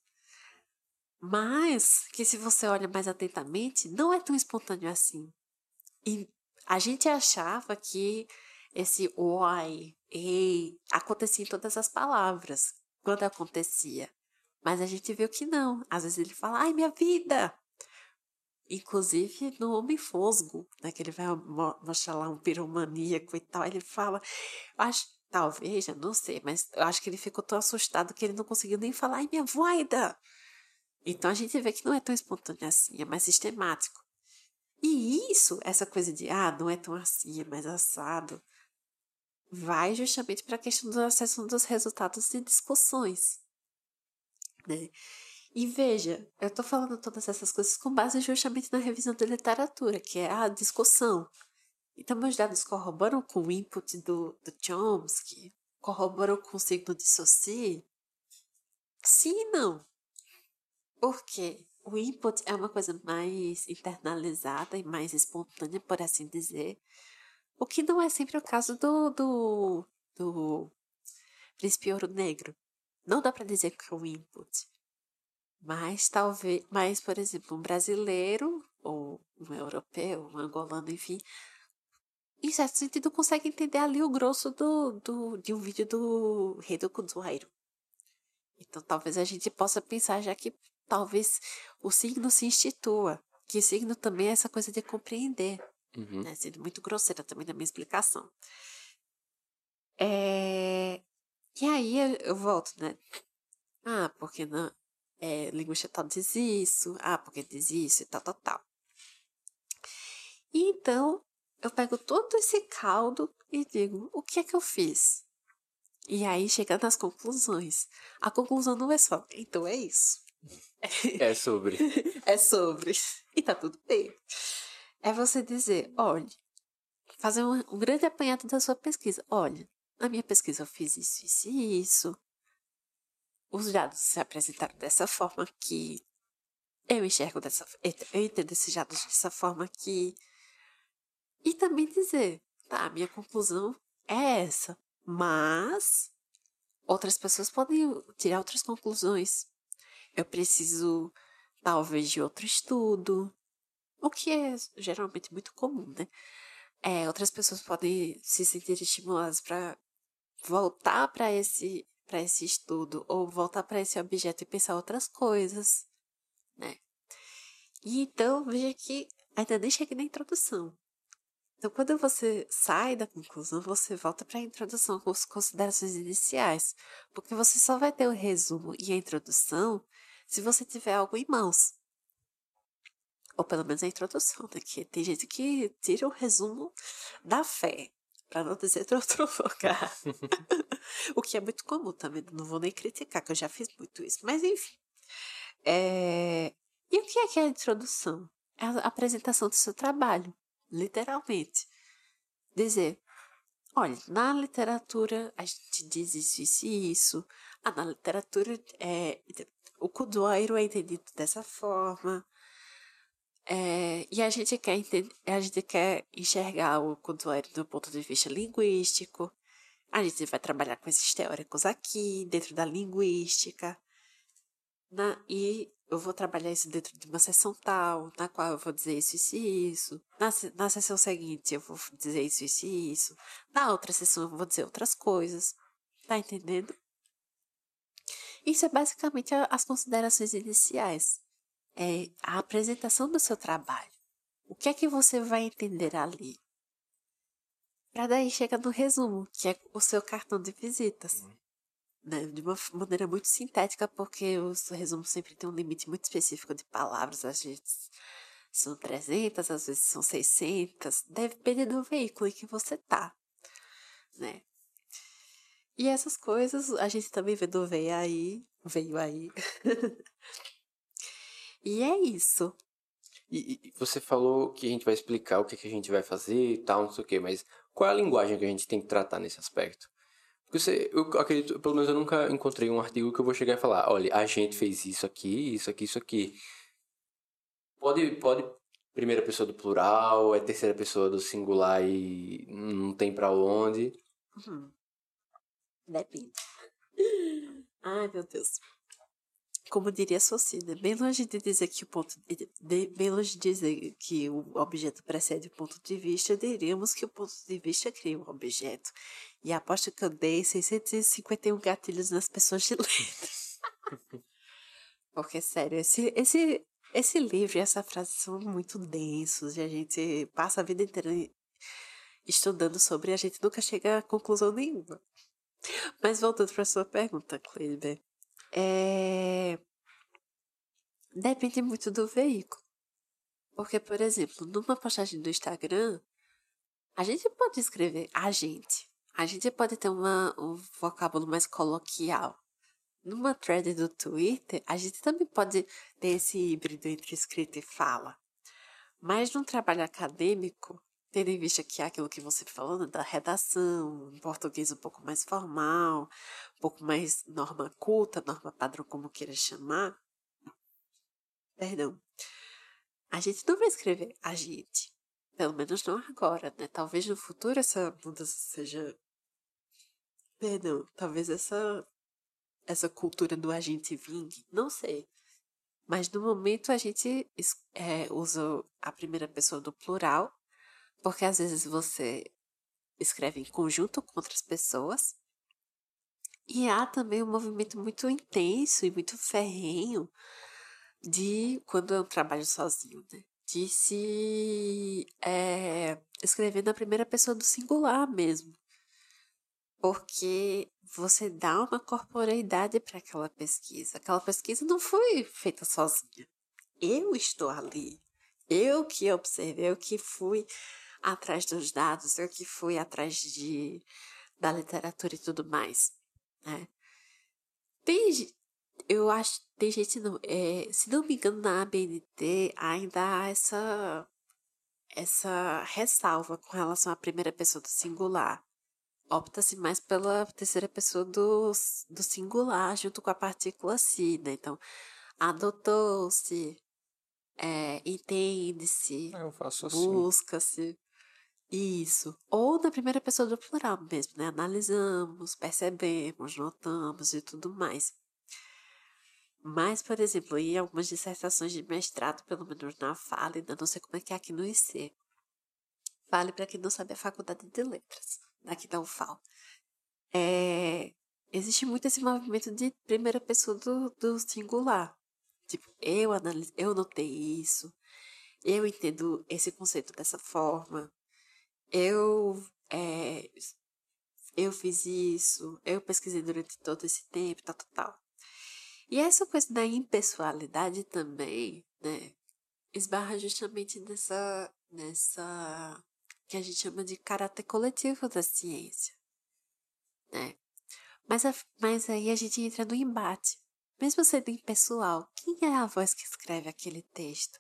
mas que se você olha mais atentamente, não é tão espontâneo assim. E a gente achava que esse oi, ei, acontecia em todas as palavras, quando acontecia. Mas a gente viu que não. Às vezes ele fala, ai, minha vida! Inclusive no Homem Fosgo, né, que ele vai mostrar lá um piromaníaco e tal, ele fala, talvez, eu não sei, mas eu acho que ele ficou tão assustado que ele não conseguiu nem falar, ai, minha voida! Então a gente vê que não é tão espontâneo assim, é mais sistemático. E isso, essa coisa de, não é tão assim, é mais assado, vai justamente para a questão do acesso dos resultados de discussões, né? E veja, eu tô falando todas essas coisas com base justamente na revisão de literatura, que é a discussão. Então, meus dados corroboram com o input do Chomsky, corroboram com o signo de Saussure? Sim e não. Por quê? O input é uma coisa mais internalizada e mais espontânea, por assim dizer, o que não é sempre o caso do Príncipe Ouro Negro. Não dá para dizer que é um input. Mas talvez, por exemplo, um brasileiro, ou um europeu, um angolano, enfim, em certo sentido consegue entender ali o grosso de um vídeo do Rei do Kuduairo. Então talvez a gente possa pensar já que talvez o signo se institua, que o signo também é essa coisa de compreender, né? Sendo muito grosseira também na minha explicação. E aí eu volto, né? Porque não, linguista tal diz isso, porque diz isso e tal, tal, tal. E então eu pego todo esse caldo e digo, o que é que eu fiz? E aí chega nas conclusões. A conclusão não é só, então é isso. É sobre. É sobre. E tá tudo bem. É você dizer, olha, fazer um grande apanhado da sua pesquisa. Olha, na minha pesquisa eu fiz isso, isso e isso. Os dados se apresentaram dessa forma aqui. Eu entendo esses dados dessa forma aqui. E também dizer, tá, minha conclusão é essa. Mas outras pessoas podem tirar outras conclusões. Eu preciso, talvez, de outro estudo. O que é geralmente muito comum, né? Outras pessoas podem se sentir estimuladas para voltar para esse estudo ou voltar para esse objeto e pensar outras coisas, né? E então, veja que ainda nem cheguei na introdução. Então, quando você sai da conclusão, você volta para a introdução com as considerações iniciais, porque você só vai ter o resumo e a introdução se você tiver algo em mãos. Ou pelo menos a introdução, né? Que tem gente que tira o resumo da fé, para não dizer de outro lugar. O que é muito comum também, não vou nem criticar, que eu já fiz muito isso. Mas enfim. E o que é a introdução? É a apresentação do seu trabalho, literalmente. Dizer, olha, na literatura a gente diz isso e isso. Na literatura o Kuduairo é entendido dessa forma. E a gente quer enxergar o Kuduairo do ponto de vista linguístico. A gente vai trabalhar com esses teóricos aqui, dentro da linguística. E eu vou trabalhar isso dentro de uma sessão tal, na qual eu vou dizer isso e isso. Na sessão seguinte eu vou dizer isso e isso. Na outra sessão eu vou dizer outras coisas. Tá entendendo? Isso é basicamente as considerações iniciais. É a apresentação do seu trabalho. O que é que você vai entender ali? Para daí chegar no resumo, que é o seu cartão de visitas. Né? De uma maneira muito sintética, porque os resumos sempre tem um limite muito específico de palavras. Às vezes são 300, às vezes são 600. Depende do veículo em que você tá. Né? E essas coisas a gente também vê do Veio Aí. E é isso. E você falou que a gente vai explicar o que a gente vai fazer e tal, não sei o quê, mas qual é a linguagem que a gente tem que tratar nesse aspecto? Porque eu acredito, pelo menos eu nunca encontrei um artigo que eu vou chegar e falar, olha, a gente fez isso aqui, isso aqui, isso aqui. Pode primeira pessoa do plural, é terceira pessoa do singular e não tem pra onde. Depende. Ai, meu Deus. Como diria Socina, bem longe de dizer que bem longe de dizer que o objeto precede o ponto de vista, diríamos que o ponto de vista cria o objeto. E aposto que eu dei 651 gatilhos nas pessoas de letras. Porque, sério, esse livro e essa frase são muito densos e a gente passa a vida inteira estudando sobre e a gente nunca chega a conclusão nenhuma. Mas voltando para sua pergunta, Cleiber. Depende muito do veículo. Porque, por exemplo, numa postagem do Instagram, a gente pode escrever a gente. A gente pode ter um vocábulo mais coloquial. Numa thread do Twitter, a gente também pode ter esse híbrido entre escrita e fala. Mas num trabalho acadêmico, tendo em vista que é aquilo que você falou, né, da redação, um português um pouco mais formal, um pouco mais norma culta, norma padrão, como queira chamar, perdão, a gente não vai escrever a gente. Pelo menos não agora, né? Talvez no futuro essa mudança seja... Perdão, talvez essa cultura do agente vingue, não sei. Mas no momento a gente usa a primeira pessoa do plural, porque às vezes você escreve em conjunto com outras pessoas. E há também um movimento muito intenso e muito ferrenho de, quando eu trabalho sozinho, né? De se escrever na primeira pessoa do singular mesmo. Porque você dá uma corporeidade para aquela pesquisa. Aquela pesquisa não foi feita sozinha. Eu estou ali. Eu que observei, eu que fui atrás dos dados, eu que fui atrás da literatura e tudo mais, né? Eu acho, tem gente, não, se não me engano, na ABNT ainda há essa ressalva com relação à primeira pessoa do singular. Opta-se mais pela terceira pessoa do singular, junto com a partícula si, né? Então, adotou-se, entende-se, Eu faço assim. busca-se. Isso. Ou na primeira pessoa do plural mesmo, né? Analisamos, percebemos, notamos e tudo mais. Mas, por exemplo, em algumas dissertações de mestrado, pelo menos na FALE, ainda não sei como é que é aqui no IC. FALE, para quem não sabe, é a Faculdade de Letras, daqui da UFAL. Existe muito esse movimento de primeira pessoa do singular. Tipo, eu notei isso, eu entendo esse conceito dessa forma, eu, eu fiz isso, eu pesquisei durante todo esse tempo, tal, tal, tal. E essa coisa da impessoalidade também, né, esbarra justamente nessa que a gente chama de caráter coletivo da ciência, né? Mas aí a gente entra no embate. Mesmo sendo impessoal, quem é a voz que escreve aquele texto?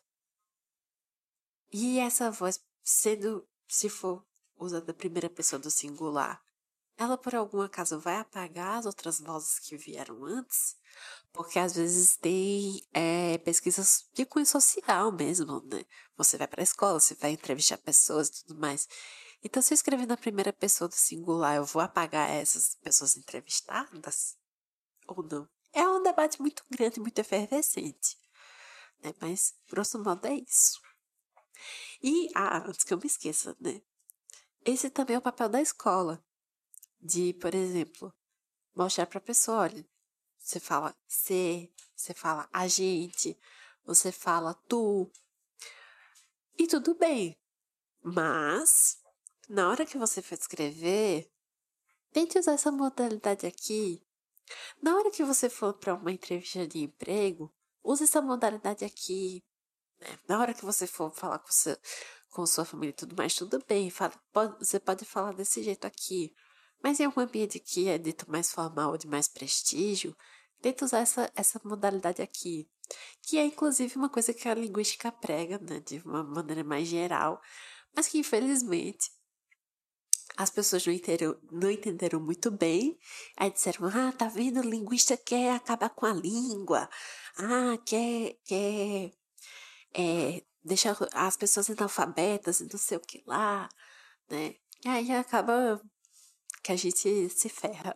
E essa voz, se for usando a primeira pessoa do singular, ela por algum acaso vai apagar as outras vozes que vieram antes? Porque às vezes tem pesquisas de cunho social mesmo, né? Você vai para a escola, você vai entrevistar pessoas e tudo mais. Então, se eu escrever na primeira pessoa do singular, eu vou apagar essas pessoas entrevistadas? Ou não? É um debate muito grande, muito efervescente, né? Mas, grosso modo, é isso. E, antes que eu me esqueça, né? Esse também é o papel da escola. De, por exemplo, mostrar para a pessoa, olha, você fala você fala a gente, você fala tu. E tudo bem. Mas, na hora que você for escrever, tente usar essa modalidade aqui. Na hora que você for para uma entrevista de emprego, use essa modalidade aqui. Né? Na hora que você for falar com sua família e tudo mais, tudo bem. Você pode falar desse jeito aqui. Mas em algum ambiente que é dito mais formal ou de mais prestígio, tenta usar essa modalidade aqui. Que é, inclusive, uma coisa que a linguística prega, né? De uma maneira mais geral. Mas que, infelizmente, as pessoas não entenderam muito bem. Aí disseram, tá vendo? O linguista quer acabar com a língua. Quer deixar as pessoas analfabetas e não sei o que lá, né? E aí acaba que a gente se ferra.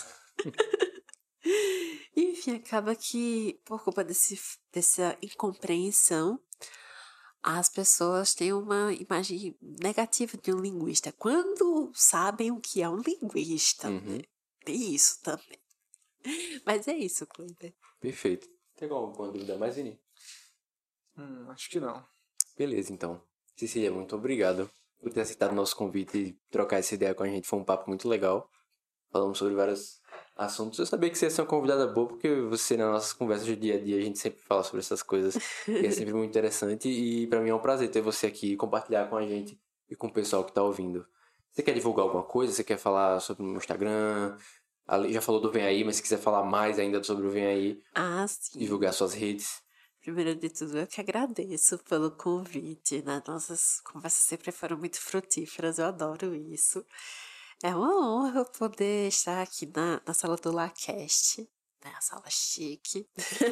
Enfim, acaba que, por culpa dessa incompreensão, as pessoas têm uma imagem negativa de um linguista, quando sabem o que é um linguista, né? Tem isso também. Mas é isso, Cleber. Perfeito. Tem alguma dúvida mais, Vini? Acho que não. Beleza, então. Cecília, muito obrigado por ter aceitado o nosso convite e trocar essa ideia com a gente. Foi um papo muito legal. falamos sobre vários assuntos. Eu sabia que você ia ser uma convidada boa, porque você, nas nossas conversas de dia a dia, a gente sempre fala sobre essas coisas, que é sempre muito interessante. E pra mim é um prazer ter você aqui e compartilhar com a gente e com o pessoal que tá ouvindo. Você quer divulgar alguma coisa? Você quer falar sobre o Instagram? Já falou do Vem Aí, mas se quiser falar mais ainda sobre o Vem Aí, Ah, sim. divulgar suas redes. Primeiro de tudo, eu que agradeço pelo convite, né? Nossas conversas sempre foram muito frutíferas, eu adoro isso. É uma honra eu poder estar aqui na sala do LaCast, né? A sala chique.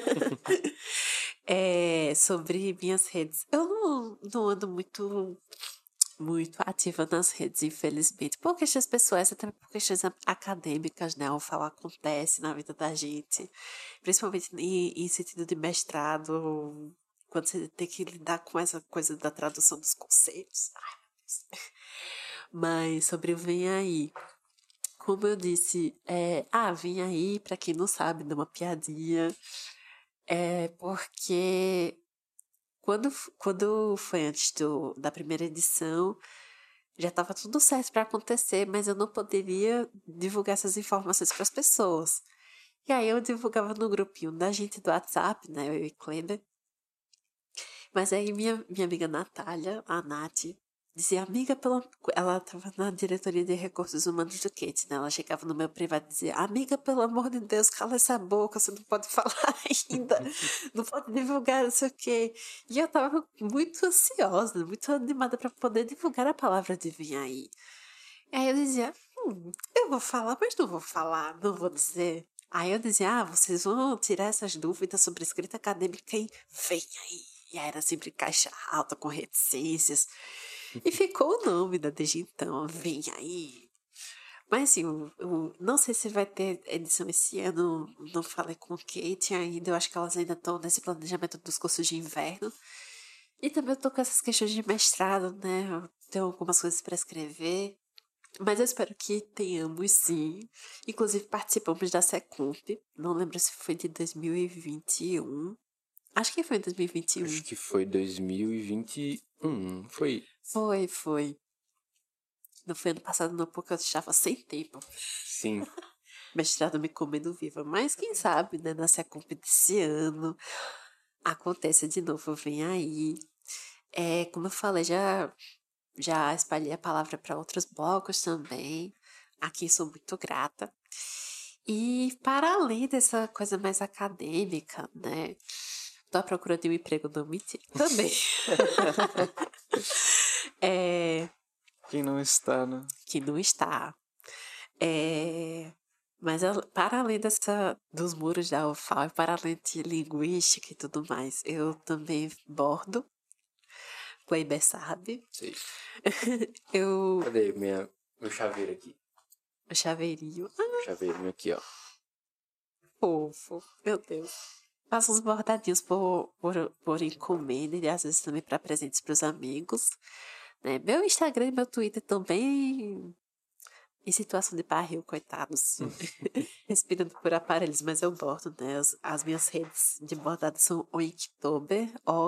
Sobre minhas redes. Eu não ando muito ativa nas redes, infelizmente. Por questões pessoais, até por questões acadêmicas, né? O falar acontece na vida da gente. Principalmente em sentido de mestrado, quando você tem que lidar com essa coisa da tradução dos conceitos. Ai, meu Deus. Mas sobre o Vem Aí. Como eu disse, Vem Aí, pra quem não sabe, dá uma piadinha. Porque quando foi antes da primeira edição, já estava tudo certo para acontecer, mas eu não poderia divulgar essas informações para as pessoas. E aí eu divulgava no grupinho da gente do WhatsApp, né, eu e Kleber. Mas aí minha amiga Natália, a Nath, dizia, amiga, ela estava na diretoria de recursos humanos do Kate, né? Ela chegava no meu privado e dizia, amiga, pelo amor de Deus, cala essa boca, você não pode falar ainda, não pode divulgar, não sei o quê. E eu tava muito ansiosa, muito animada para poder divulgar a palavra de vir aí. E aí eu dizia, eu vou falar, mas não vou falar, não vou dizer. Aí eu dizia, vocês vão tirar essas dúvidas sobre escrita acadêmica e vem aí. E aí era sempre caixa alta, com reticências. E ficou o nome desde então, vem aí. Mas assim, eu não sei se vai ter edição esse ano, não falei com Kate ainda, eu acho que elas ainda estão nesse planejamento dos cursos de inverno. E também eu tô com essas questões de mestrado, né? Eu tenho algumas coisas para escrever. Mas eu espero que tenhamos sim. Inclusive participamos da Secomp. Não lembro se foi de 2021. Acho que foi em 2021. Acho que foi 2021. Foi. Foi. Não foi ano passado não, porque eu estava sem tempo. Sim. Mestrado me comendo viva. Mas quem sabe, né? Na Secomp desse ano. Acontece de novo, vem aí. Como eu falei, já espalhei a palavra para outros blocos também. Aqui sou muito grata. E para além dessa coisa mais acadêmica, né? Tô à procura de um emprego, não mentira. Também. Quem não está, né? Que não está. Mas para além dos muros da UFAL, para além de linguística e tudo mais, eu também bordo. Kleber sabe. Sei. Eu. Cadê meu chaveiro aqui? O chaveirinho. Meu chaveirinho aqui, ó. Fofo. Meu Deus. Faço uns bordadinhos por encomenda e às vezes também para presentes para os amigos. Né? Meu Instagram e meu Twitter também em situação de barril, coitados. Respirando por aparelhos, mas eu bordo, né? As minhas redes de bordado são Oinktober,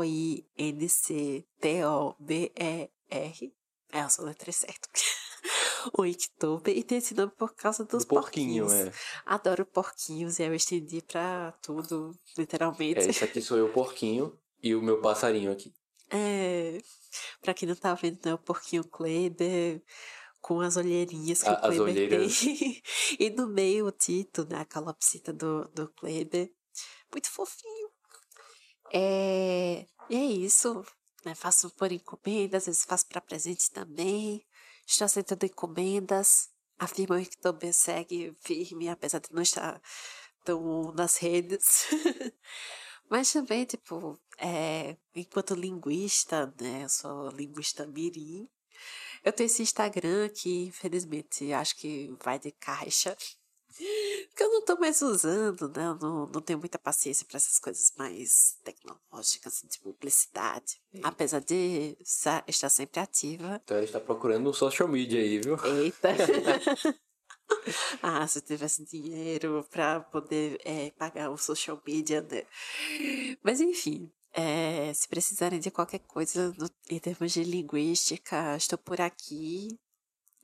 OINCTOBER. Eu sou letra certo. Oinktober, e tem esse nome por causa dos porquinho, porquinhos. Adoro porquinhos, e eu estendi pra tudo, literalmente. Esse aqui sou eu, porquinho, e o meu passarinho aqui. Pra quem não tá vendo, né? O porquinho Kleber, com as olheirinhas que o As Kleber olheiras. tem. E no meio o Tito, né? A calopsita do Kleber. Muito fofinho. E é isso. Né? Faço por encomenda, às vezes faço para presente também. Estou aceitando encomendas. Afirmo que também segue firme, apesar de não estar tão nas redes. Mas também, tipo, enquanto linguista, né? Eu sou linguista mirim. Eu tenho esse Instagram que, infelizmente, acho que vai de caixa. Porque eu não tô mais usando, né? Eu não tenho muita paciência para essas coisas mais tecnológicas, assim, de publicidade. Apesar de estar sempre ativa. Então ele está procurando um social media aí, viu? Eita! Se eu tivesse dinheiro para poder pagar o social media, né? Mas enfim, se precisarem de qualquer coisa em termos de linguística, estou por aqui.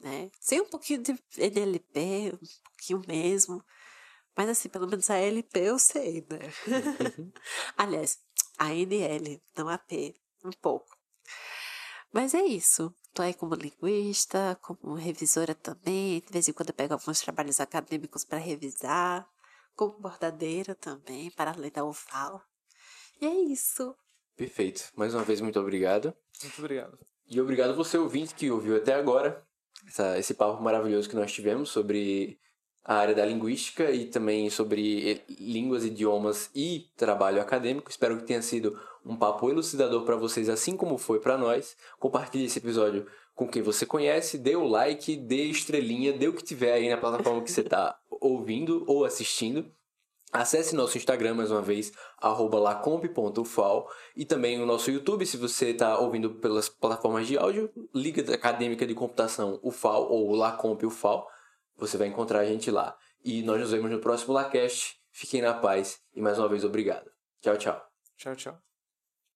né? Sei um pouquinho de NLP, um pouquinho mesmo. Mas assim, pelo menos a LP eu sei, né? Aliás, a NL, não a P, um pouco. Mas é isso. Tô aí como linguista, como revisora também. De vez em quando eu pego alguns trabalhos acadêmicos para revisar. Como bordadeira também, para além da UFAL. E é isso. Perfeito. Mais uma vez, muito obrigado. Muito obrigado. E obrigado você, ouvinte, que ouviu até agora esse papo maravilhoso que nós tivemos sobre a área da linguística e também sobre línguas, idiomas e trabalho acadêmico. Espero que tenha sido um papo elucidador para vocês, assim como foi para nós. Compartilhe esse episódio com quem você conhece, dê o like, dê estrelinha, dê o que tiver aí na plataforma que você está ouvindo ou assistindo. Acesse nosso Instagram mais uma vez, @lacomp.ufal, e também o nosso YouTube, se você está ouvindo pelas plataformas de áudio, Liga Acadêmica de Computação UFAL ou Lacomp UFAL, você vai encontrar a gente lá. E nós nos vemos no próximo LaCast. Fiquem na paz e mais uma vez obrigado. Tchau, tchau. Tchau, tchau.